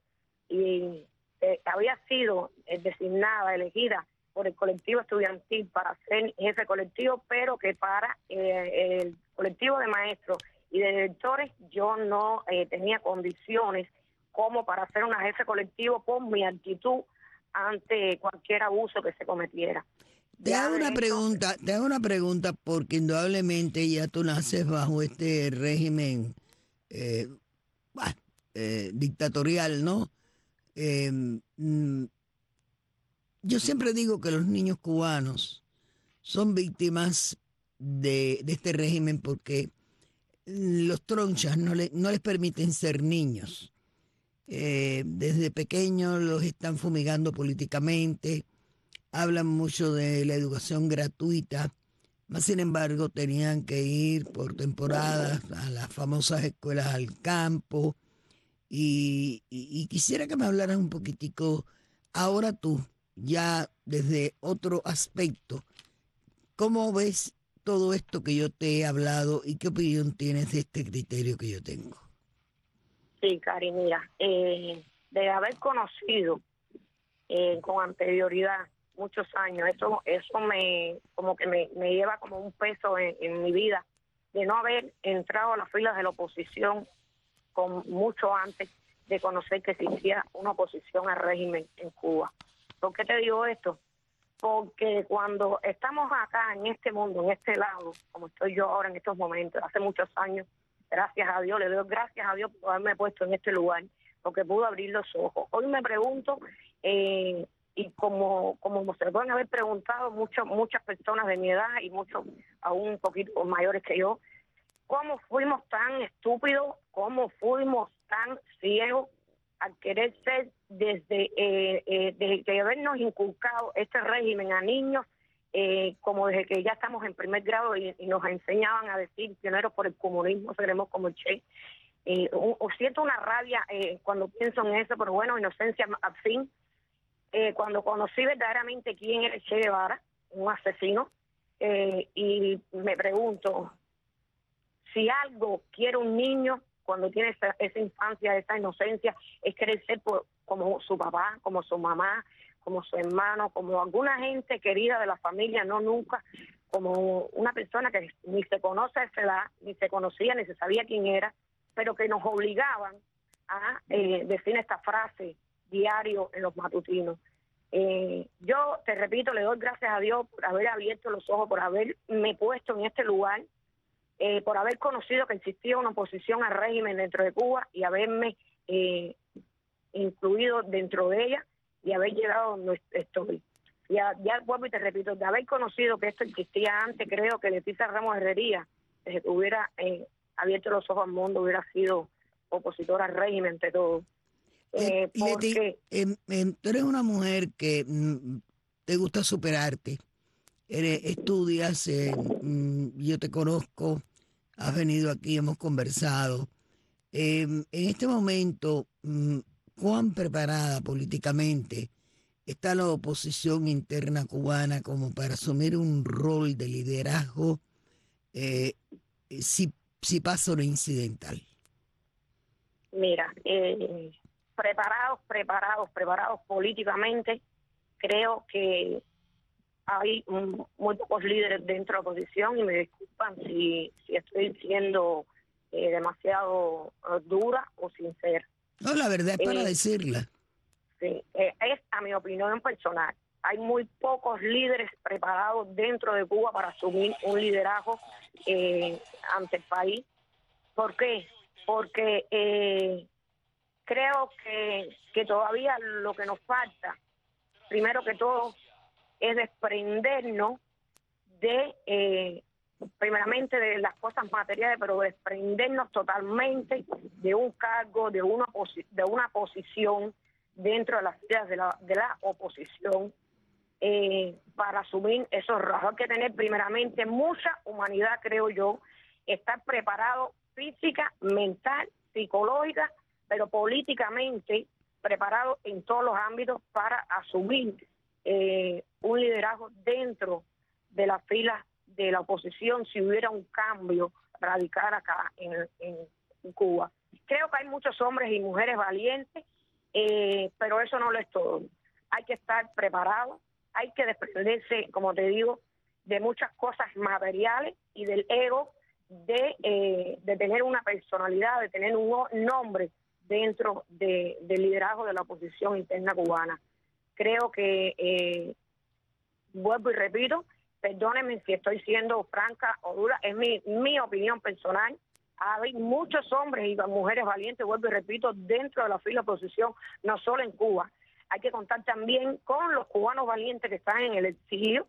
Speaker 8: y eh, había sido eh, designada, elegida por el colectivo estudiantil para ser jefe colectivo, pero que para eh, el colectivo de maestros y de directores yo no eh, tenía condiciones como para ser una jefe colectivo por mi actitud ante cualquier abuso que se cometiera.
Speaker 2: Te
Speaker 8: Ya
Speaker 2: hago una
Speaker 8: esto,
Speaker 2: pregunta, te hago una pregunta porque indudablemente ya tú naces bajo este régimen eh, bah, eh, dictatorial, ¿no? Eh, mm, yo siempre digo que los niños cubanos son víctimas de, de este régimen porque los tronchas no, le, no les permiten ser niños. Eh, desde pequeños los están fumigando políticamente, hablan mucho de la educación gratuita, más sin embargo tenían que ir por temporadas a las famosas escuelas al campo. Y, y, y quisiera que me hablaras un poquitico, ahora tú, ya desde otro aspecto, ¿cómo ves todo esto que yo te he hablado y qué opinión tienes de este criterio que yo tengo?
Speaker 8: Sí, Cari, mira, eh, de haber conocido eh, con anterioridad muchos años, eso eso me como que me, me lleva como un peso en, en mi vida, de no haber entrado a las filas de la oposición con mucho antes de conocer que existía una oposición al régimen en Cuba. ¿Por qué te digo esto? Porque cuando estamos acá en este mundo, en este lado, como estoy yo ahora en estos momentos, hace muchos años, gracias a Dios, le doy gracias a Dios por haberme puesto en este lugar, porque pude abrir los ojos. Hoy me pregunto, eh, y como como se pueden haber preguntado muchas muchas personas de mi edad y muchos aún un poquito mayores que yo, ¿cómo fuimos tan estúpidos? ¿Cómo fuimos tan ciegos al querer ser desde, eh, eh, desde que habernos inculcado este régimen a niños, eh, como desde que ya estamos en primer grado y, y nos enseñaban a decir pioneros por el comunismo, seremos como el Che? Eh, o, o siento una rabia eh, cuando pienso en eso, pero bueno, inocencia al fin. Eh, cuando conocí verdaderamente quién era el Che Guevara, un asesino, eh, y me pregunto, si algo quiere un niño cuando tiene esa, esa infancia, esa inocencia, es querer ser por, como su papá, como su mamá, como su hermano, como alguna gente querida de la familia, no nunca como una persona que ni se conoce a esa edad, ni se conocía, ni se sabía quién era, pero que nos obligaban a eh, decir esta frase diario en los matutinos. Eh, yo, te repito, le doy gracias a Dios por haber abierto los ojos, por haberme puesto en este lugar, eh, por haber conocido que existía una oposición al régimen dentro de Cuba y haberme eh, incluido dentro de ella y haber llegado donde estoy. Ya, ya vuelvo y te repito, de haber conocido que esto existía antes, creo que Leticia Ramos Herrería, desde que hubiera eh, abierto los ojos al mundo, hubiera sido opositora al régimen ante todo. Eh,
Speaker 2: Leti,
Speaker 8: porque
Speaker 2: eh, eh, tú eres una mujer que mm, te gusta superarte, eres, estudias, eh, mm, yo te conozco, has venido aquí, hemos conversado. Eh, en este momento, mm, ¿cuán preparada políticamente está la oposición interna cubana como para asumir un rol de liderazgo eh, si, si pasa lo incidental?
Speaker 8: Mira, eh, preparados, preparados, preparados políticamente, creo que hay un, muy pocos líderes dentro de la oposición, y me disculpan si, si estoy siendo eh, demasiado uh, dura o sincera.
Speaker 2: No, la verdad es para
Speaker 8: eh,
Speaker 2: decirla.
Speaker 8: Sí, eh, es a mi opinión personal. Hay muy pocos líderes preparados dentro de Cuba para asumir un liderazgo eh, ante el país. ¿Por qué? Porque eh, creo que, que todavía lo que nos falta, primero que todo, es desprendernos de, eh, primeramente de las cosas materiales, pero desprendernos totalmente de un cargo, de una, posi- de una posición dentro de las filas de la, de la oposición, eh, para asumir esos rasgos. Hay que tener primeramente mucha humanidad, creo yo, estar preparado física, mental, psicológica, pero políticamente preparado en todos los ámbitos para asumir eh, un liderazgo dentro de las filas de la oposición si hubiera un cambio radical acá en, en, en Cuba. Creo que hay muchos hombres y mujeres valientes, eh, pero eso no lo es todo. Hay que estar preparado, hay que desprenderse, como te digo, de muchas cosas materiales y del ego de, eh, de tener una personalidad, de tener un nombre dentro de, del liderazgo de la oposición interna cubana. Creo que, eh, vuelvo y repito, perdónenme si estoy siendo franca o dura, es mi, mi opinión personal. Hay muchos hombres y mujeres valientes, vuelvo y repito, dentro de la fila de oposición, no solo en Cuba. Hay que contar también con los cubanos valientes que están en el exilio,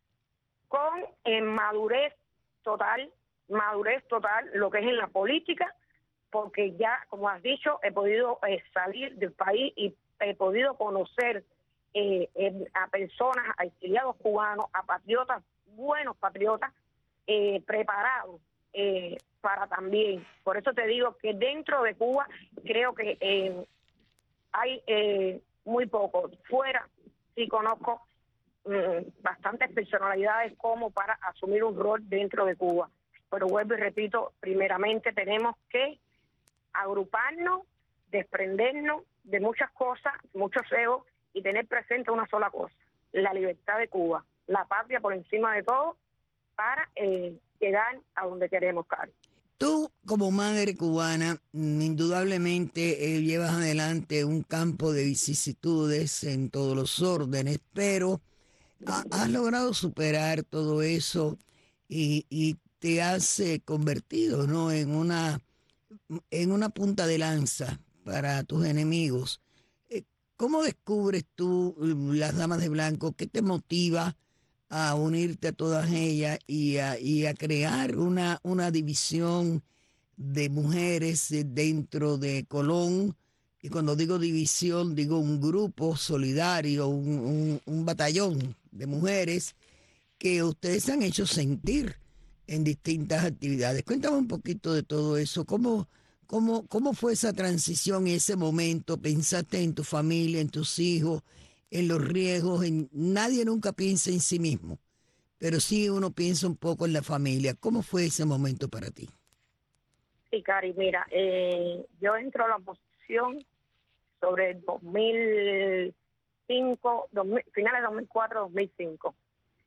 Speaker 8: con eh, madurez total, madurez total, lo que es en la política, porque ya, como has dicho, he podido eh, salir del país y he podido conocer eh, eh, a personas, a exiliados cubanos, a patriotas, buenos patriotas, eh, preparados eh, para también. Por eso te digo que dentro de Cuba creo que eh, hay eh, muy poco. Fuera sí conozco mm, bastantes personalidades como para asumir un rol dentro de Cuba. Pero vuelvo y repito, primeramente tenemos que agruparnos, desprendernos de muchas cosas, muchos egos, y tener presente una sola cosa: la libertad de Cuba, la patria por encima de todo, para eh, llegar a donde queremos, Cari.
Speaker 2: Tú, como madre cubana, indudablemente eh, llevas adelante un campo de vicisitudes en todos los órdenes, pero ha, has logrado superar todo eso y, y te has eh, convertido, ¿no?, en una, en una punta de lanza para tus enemigos. Eh, ¿Cómo descubres tú las Damas de Blanco? ¿Qué te motiva a unirte a todas ellas y a, y a crear una, una división de mujeres dentro de Colón? Y cuando digo división, digo un grupo solidario, un, un, un batallón de mujeres que ustedes han hecho sentir en distintas actividades. Cuéntame un poquito de todo eso. ¿Cómo, cómo, cómo fue esa transición y ese momento? ¿Pensaste en tu familia, en tus hijos, en los riesgos? En... Nadie nunca piensa en sí mismo, pero sí uno piensa un poco en la familia. ¿Cómo fue ese momento para ti?
Speaker 8: Sí, Cari, mira, eh, yo entro a la oposición sobre el dos mil cinco, dos mil, finales de dos mil cuatro, dos mil cinco.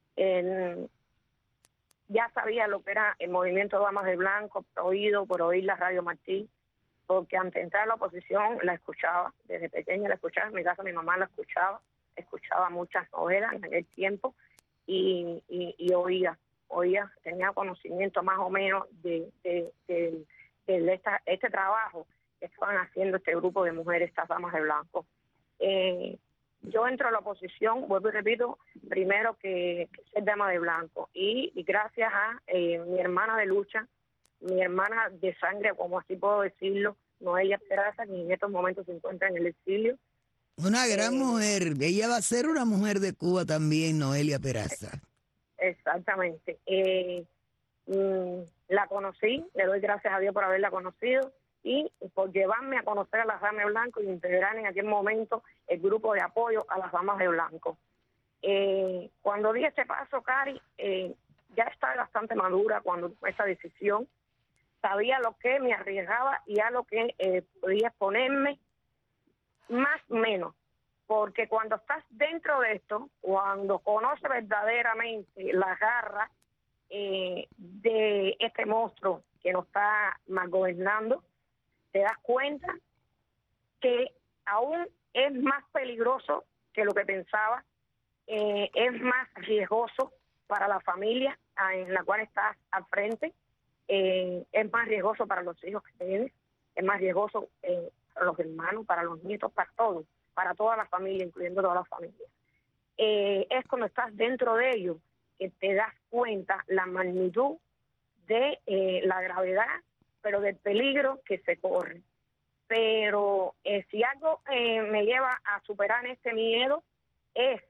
Speaker 8: En, ya sabía lo que era el movimiento Damas de Blanco, por oído, por oír la Radio Martí. porque antes de entrar a la oposición la escuchaba, desde pequeña la escuchaba, en mi casa mi mamá la escuchaba, escuchaba muchas novelas en aquel tiempo y, y, y oía, oía, tenía conocimiento más o menos de, de, de, de esta, este trabajo que estaban haciendo este grupo de mujeres, estas damas de blanco. Eh, yo entro a la oposición, vuelvo y repito, primero que, que ser dama de blanco y, y gracias a eh, mi hermana de lucha, mi hermana de sangre, como así puedo decirlo, Noelia Peraza, que en estos momentos se encuentra en el exilio.
Speaker 2: Una gran
Speaker 8: eh,
Speaker 2: mujer, ella va a ser una mujer de Cuba también, Noelia Peraza.
Speaker 8: Exactamente. Eh, mm, la conocí, le doy gracias a Dios por haberla conocido y por llevarme a conocer a las damas de blanco y integrar en aquel momento el grupo de apoyo a las damas de blanco. Eh, cuando di este paso, Cari, eh, ya estaba bastante madura cuando tomé esa decisión. Sabía lo que me arriesgaba y a lo que eh, podía exponerme, más o menos, porque cuando estás dentro de esto, cuando conoces verdaderamente la garra eh, de este monstruo que nos está mal gobernando, te das cuenta que aún es más peligroso que lo que pensaba, eh, es más riesgoso para la familia en la cual estás al frente, eh, es más riesgoso para los hijos que tienes, es más riesgoso eh, para los hermanos, para los nietos, para todos, para toda la familia, incluyendo toda la familia. Eh, es cuando estás dentro de ello que te das cuenta la magnitud de eh, la gravedad, pero del peligro que se corre. Pero eh, si algo eh, me lleva a superar este miedo es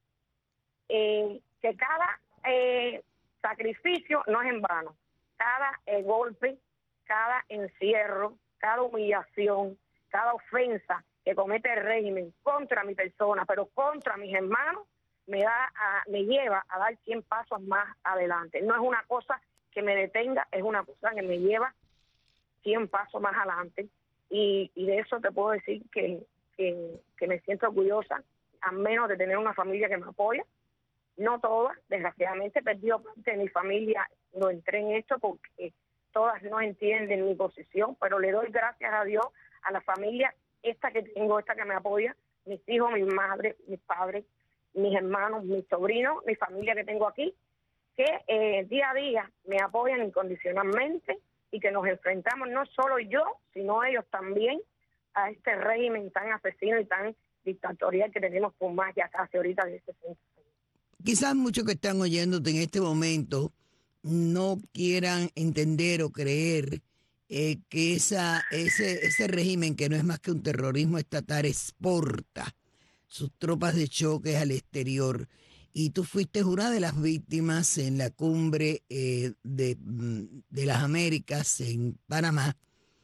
Speaker 8: eh, que cada eh, sacrificio no es en vano. Cada eh, golpe, cada encierro, cada humillación, cada ofensa que comete el régimen contra mi persona, pero contra mis hermanos, me da a, me lleva a dar cien pasos más adelante. No es una cosa que me detenga, es una cosa que me lleva cien pasos más adelante. Y, y de eso te puedo decir que, que, que me siento orgullosa, a menos de tener una familia que me apoya. No todas, desgraciadamente he perdido parte de mi familia, no entré en esto porque todas no entienden mi posición, pero le doy gracias a Dios a la familia esta que tengo, esta que me apoya, mis hijos, mi madre, mis padres, mis hermanos, mis sobrinos, mi familia que tengo aquí, que eh, día a día me apoyan incondicionalmente y que nos enfrentamos no solo yo, sino ellos también a este régimen tan asesino y tan dictatorial que tenemos por más ya casi ahorita de sesenta años.
Speaker 2: Quizás muchos que están oyéndote en este momento no quieran entender o creer eh, que esa, ese, ese régimen, que no es más que un terrorismo estatal, exporta sus tropas de choque al exterior. Y tú fuiste una de las víctimas en la cumbre eh, de, de las Américas en Panamá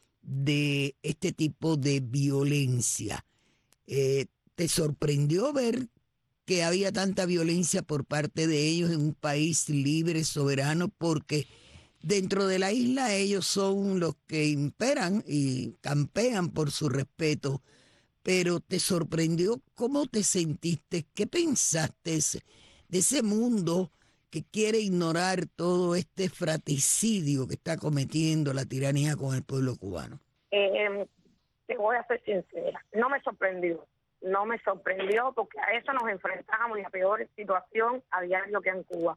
Speaker 2: de este tipo de violencia. Eh, ¿Te sorprendió ver que había tanta violencia por parte de ellos en un país libre, soberano? Porque dentro de la isla ellos son los que imperan y campean por su respeto. Pero ¿te sorprendió? ¿Cómo te sentiste? ¿Qué pensaste de ese mundo que quiere ignorar todo este fratricidio que está cometiendo la tiranía con el pueblo cubano?
Speaker 8: Eh, te voy a ser sincera, no me sorprendió. No me sorprendió porque a eso nos enfrentamos y a peor situación a diario que en Cuba.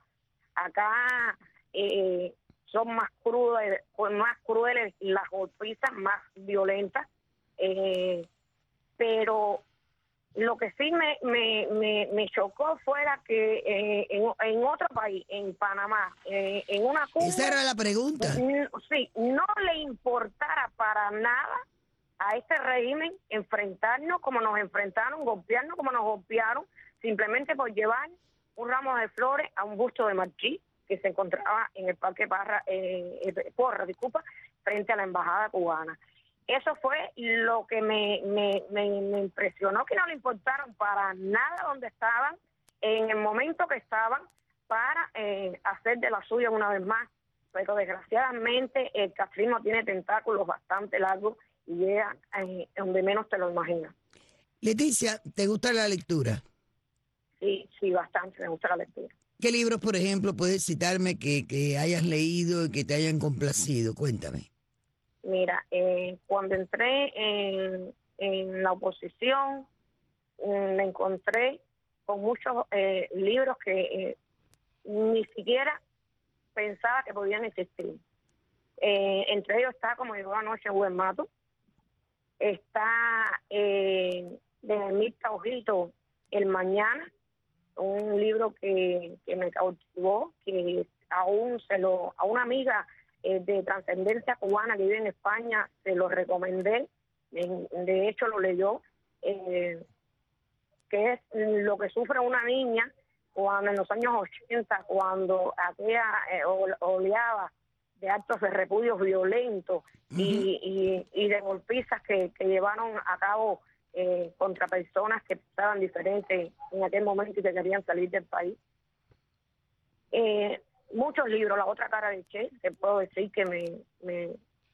Speaker 8: Acá eh, son más crueles, más crueles las golpizas, más violentas, eh, pero lo que sí me me, me, me chocó fuera que eh, en, en otro país, en Panamá, eh, en una Cuba...
Speaker 2: Esa era la pregunta.
Speaker 8: Sí, no le importara para nada a este régimen enfrentarnos como nos enfrentaron, golpearnos como nos golpearon, simplemente por llevar un ramo de flores a un busto de Martí que se encontraba en el Parque Parra, eh, Porra, disculpa, frente a la embajada cubana. Eso fue lo que me, me, me, me impresionó, que no le importaron para nada donde estaban, en el momento que estaban, para eh, hacer de la suya una vez más. Pero desgraciadamente el castrismo tiene tentáculos bastante largos y llega eh, donde menos te lo imaginas.
Speaker 2: Leticia, ¿te gusta la lectura?
Speaker 8: Sí, sí, bastante, me gusta la lectura.
Speaker 2: ¿Qué libros, por ejemplo, puedes citarme que, que hayas leído y que te hayan complacido? Cuéntame.
Speaker 8: Mira, eh, cuando entré en, en la oposición, mm, me encontré con muchos eh, libros que eh, ni siquiera pensaba que podían existir. Eh, entre ellos está Como llegó anoche Buen Mato, está eh, de Mirta Ojito, El Mañana, un libro que, que me cautivó, que aún se lo, a una amiga eh, de trascendencia cubana que vive en España, se lo recomendé, de, de hecho lo leyó, eh, que es lo que sufre una niña cuando en los años ochenta, cuando aquella eh, oleada de actos de repudios violentos uh-huh. y, y, y de golpizas que, que llevaron a cabo eh, contra personas que estaban diferentes en aquel momento y que querían salir del país. Eh, muchos libros, La otra cara de Che, que puedo decir que me, me,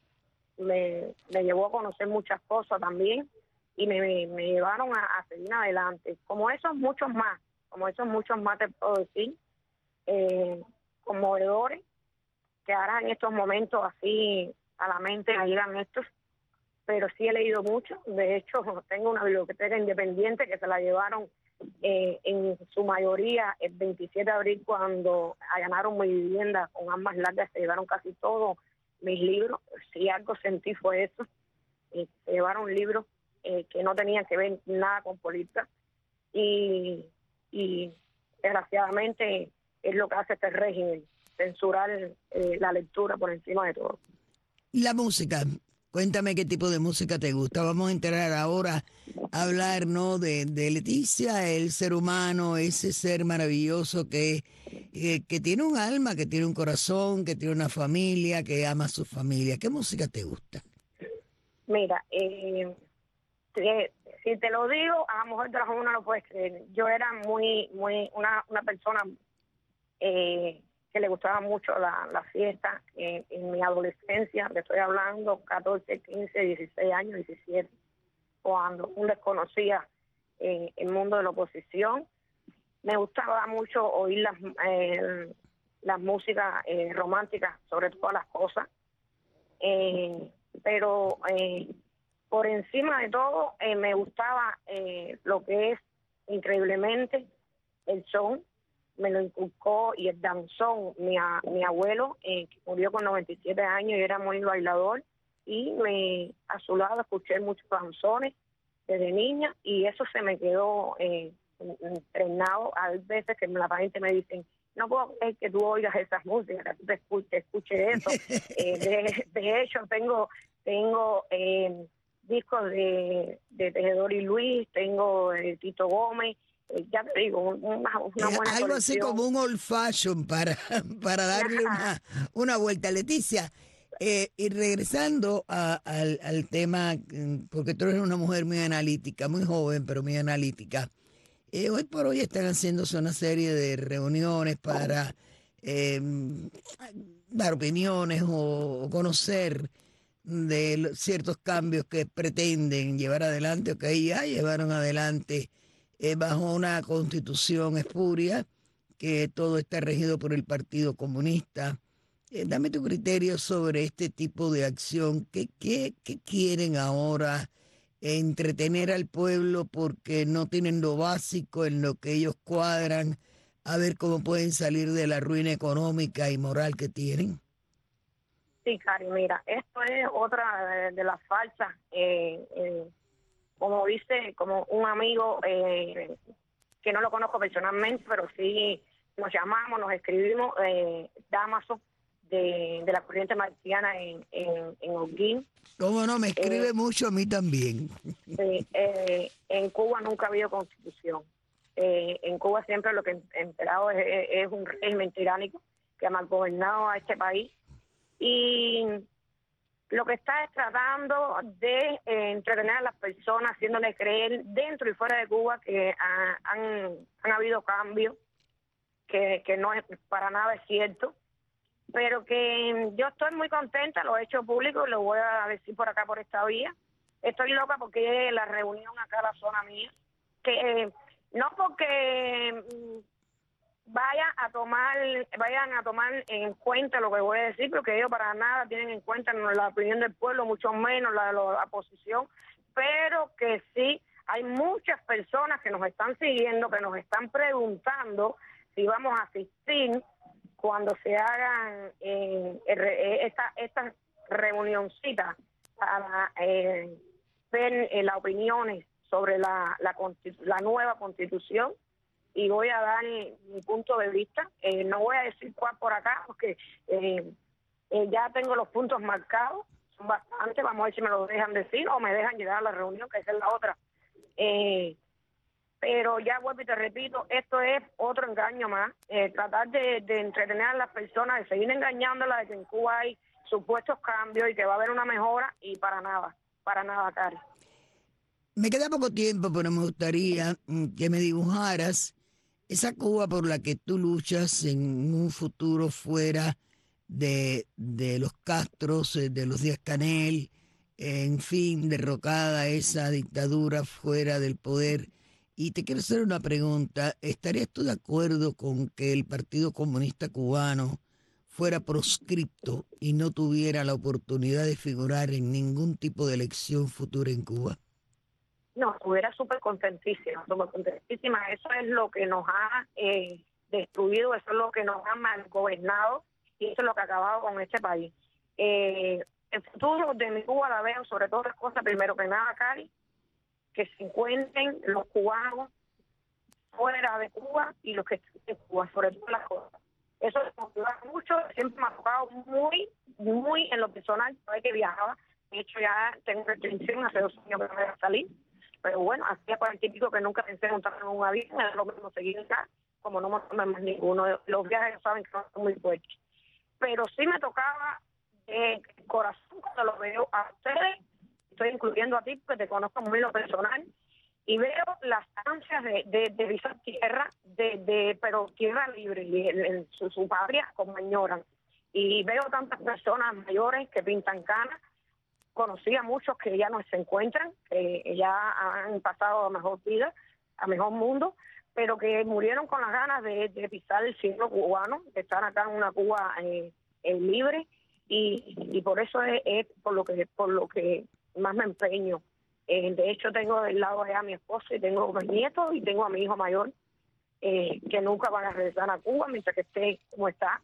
Speaker 8: me, me llevó a conocer muchas cosas también y me, me, me llevaron a, a seguir adelante. Como esos muchos más, como esos muchos más te puedo decir, eh, conmovedores, que ahora en estos momentos así a la mente me llegan estos, pero sí he leído mucho. De hecho, tengo una biblioteca independiente que se la llevaron eh, en su mayoría el veintisiete de abril cuando allanaron mi vivienda con armas largas, se llevaron casi todos mis libros. Si algo sentí fue eso, eh, se llevaron libros eh, que no tenían que ver nada con política y, y desgraciadamente es lo que hace este régimen, censurar eh, la lectura por encima de todo.
Speaker 2: La música, cuéntame qué tipo de música te gusta. Vamos a entrar ahora a hablar, ¿no?, de, de Leticia, el ser humano, ese ser maravilloso que, eh, que tiene un alma, que tiene un corazón, que tiene una familia, que ama a su familia. ¿Qué música te gusta?
Speaker 8: Mira, eh, te, si te lo digo, a lo mejor de las uno no lo puedes creer. Yo era muy, muy, una, una persona eh, que le gustaba mucho la, la fiesta eh, en mi adolescencia, le estoy hablando catorce, quince, dieciséis años, diecisiete, cuando aún desconocía eh, el mundo de la oposición. Me gustaba mucho oír las, eh, las músicas eh, románticas sobre todas las cosas, eh, pero eh, por encima de todo eh, me gustaba eh, lo que es increíblemente el son. Me lo inculcó y el danzón, mi, a, mi abuelo, eh, que murió con noventa y siete años y era muy bailador, y me a su lado escuché muchos danzones desde niña y eso se me quedó eh, entrenado. Hay veces que la gente me dicen, no puedo creer que tú oigas esas músicas, que tú te escuches, escuche eso. eh, de, de hecho, tengo tengo eh, discos de, de Tejedor y Luis, tengo de Tito Gómez, ya te digo, una, una buena
Speaker 2: eh, algo
Speaker 8: colección.
Speaker 2: así como un old fashion para, para darle una, una vuelta. Leticia, eh, y regresando a, al, al tema, porque tú eres una mujer muy analítica, muy joven, pero muy analítica. Eh, hoy por hoy están haciéndose una serie de reuniones para eh, dar opiniones o, o conocer de ciertos cambios que pretenden llevar adelante o que ya llevaron adelante eh, bajo una constitución espuria, que todo está regido por el Partido Comunista. Eh, dame tu criterio sobre este tipo de acción. ¿Qué, qué, qué quieren ahora? Entretener al pueblo porque no tienen lo básico en lo que ellos cuadran, a ver cómo pueden salir de la ruina económica y moral que tienen.
Speaker 8: Sí, Cari, mira, esto es otra de, de las falsas, eh, eh, como dice, como un amigo eh, que no lo conozco personalmente, pero sí nos llamamos, nos escribimos, eh, Damaso, de, de la corriente marxiana en, en, en Holguín.
Speaker 2: ¿Cómo no? Me escribe
Speaker 8: eh,
Speaker 2: mucho a mí también.
Speaker 8: Sí, eh, en Cuba nunca ha habido constitución. Eh, en Cuba siempre lo que he enterado es, es, es un régimen tiránico que ha malgobernado a este país. Y lo que está es tratando de eh, entretener a las personas, haciéndoles creer dentro y fuera de Cuba que ah, han, han habido cambios, que, que no es para nada es cierto, pero que yo estoy muy contenta, lo he hecho público y lo voy a decir por acá, por esta vía. Estoy loca porque la reunión acá a la zona mía, que eh, no porque vayan a tomar, vayan a tomar en cuenta lo que voy a decir, porque ellos para nada tienen en cuenta la opinión del pueblo, mucho menos la de la oposición, pero que sí hay muchas personas que nos están siguiendo, que nos están preguntando si vamos a asistir cuando se hagan eh, esta, esta reunioncita para eh, ver eh, las opiniones sobre la, la, la nueva Constitución, y voy a dar mi punto de vista. Eh, no voy a decir cuál por acá, porque eh, eh, ya tengo los puntos marcados, son bastantes, vamos a ver si me los dejan decir o me dejan llegar a la reunión, que esa es la otra. Eh, pero ya vuelvo y te repito, esto es otro engaño más, eh, tratar de, de entretener a las personas, de seguir engañándolas de que en Cuba hay supuestos cambios y que va a haber una mejora, y para nada, para nada, Cari.
Speaker 2: Me queda poco tiempo, pero me gustaría que me dibujaras esa Cuba por la que tú luchas en un futuro fuera de, de los Castros, de los Díaz-Canel, en fin, derrocada esa dictadura fuera del poder. Y te quiero hacer una pregunta. ¿Estarías tú de acuerdo con que el Partido Comunista Cubano fuera proscripto y no tuviera la oportunidad de figurar en ningún tipo de elección futura en Cuba?
Speaker 8: No, estuviera súper contentísima, súper contentísima. Eso es lo que nos ha eh, destruido, eso es lo que nos ha mal gobernado, y eso es lo que ha acabado con este país. Eh, el futuro de mi Cuba la veo sobre todas las cosas, primero que nada, Cari, que se encuentren los cubanos fuera de Cuba y los que están en Cuba, sobre todas las cosas. Eso me motiva mucho, siempre me ha tocado muy, muy en lo personal, cada vez que viajaba. De hecho, ya tengo restricción, hace dos años que no me voy a salir. Pero bueno, hacía cuarenta y pico que nunca pensé montar en un avión, es lo mismo seguir acá, como no montarme más ninguno. Los viajes saben que no son muy fuertes. Pero sí me tocaba de corazón cuando lo veo a ustedes, estoy incluyendo a ti porque te conozco muy lo personal, y veo las ansias de, de, de pisar tierra, de, de, pero tierra libre, y en, en su, su patria como añoran. Y veo tantas personas mayores que pintan canas. Conocí a muchos que ya no se encuentran, que ya han pasado a mejor vida, a mejor mundo, pero que murieron con las ganas de, de pisar el cielo cubano, de estar acá en una Cuba eh, eh, libre, y, y por eso es, es por lo que por lo que más me empeño. Eh, de hecho, tengo del lado allá a mi esposo y tengo mis nietos y tengo a mi hijo mayor, eh, que nunca van a regresar a Cuba mientras que esté como está,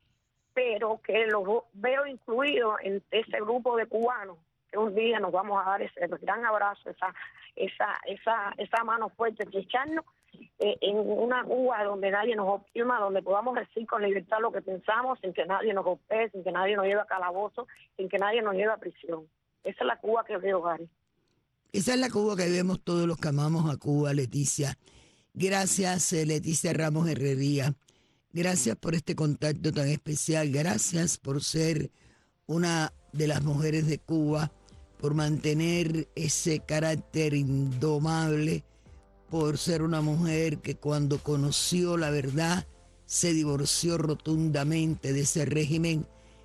Speaker 8: pero que lo veo incluido en ese grupo de cubanos que un día nos vamos a dar ese gran abrazo, esa esa esa esa mano fuerte, echarnos eh, en una Cuba donde nadie nos oprima, donde podamos decir con libertad lo que pensamos, sin que nadie nos golpee, sin que nadie nos lleve a calabozo, sin que nadie nos lleve a prisión. Esa es la Cuba que veo, Gary.
Speaker 2: Esa es la Cuba que vemos todos los que amamos a Cuba, Leticia. Gracias, Leticia Ramos Herrería. Gracias por este contacto tan especial. Gracias por ser una de las mujeres de Cuba, por mantener ese carácter indomable, por ser una mujer que cuando conoció la verdad se divorció rotundamente de ese régimen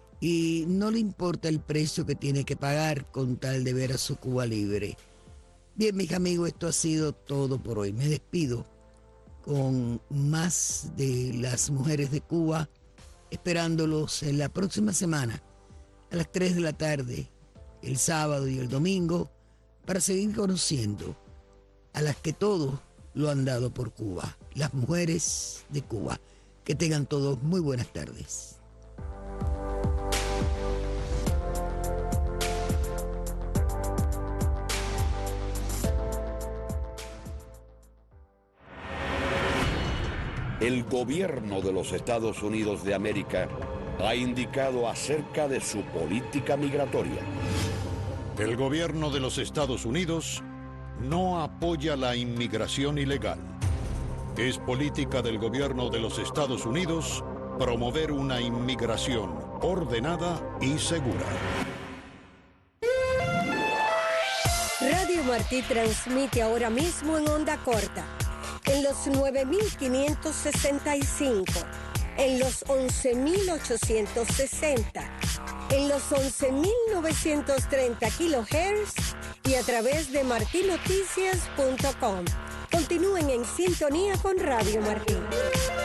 Speaker 2: y no le importa el precio que tiene que pagar con tal de ver a su Cuba libre. Bien, mis amigos, esto ha sido todo por hoy. Me despido con más de las mujeres de Cuba, esperándolos en la próxima semana a las tres de la tarde, el sábado y el domingo, para seguir conociendo a las que todos lo han dado por Cuba, las mujeres de Cuba. Que tengan todos muy buenas tardes.
Speaker 1: El gobierno de los Estados Unidos de América ha indicado acerca de su política migratoria.
Speaker 6: El gobierno de los Estados Unidos no apoya la inmigración ilegal. Es política del gobierno de los Estados Unidos promover una inmigración ordenada y segura.
Speaker 4: Radio Martí transmite ahora mismo en onda corta, en los nueve mil quinientos sesenta y cinco, en los once mil ochocientos sesenta, en los once mil novecientos treinta kilohertz y a través de marti noticias punto com. Continúen en sintonía con Radio Martí.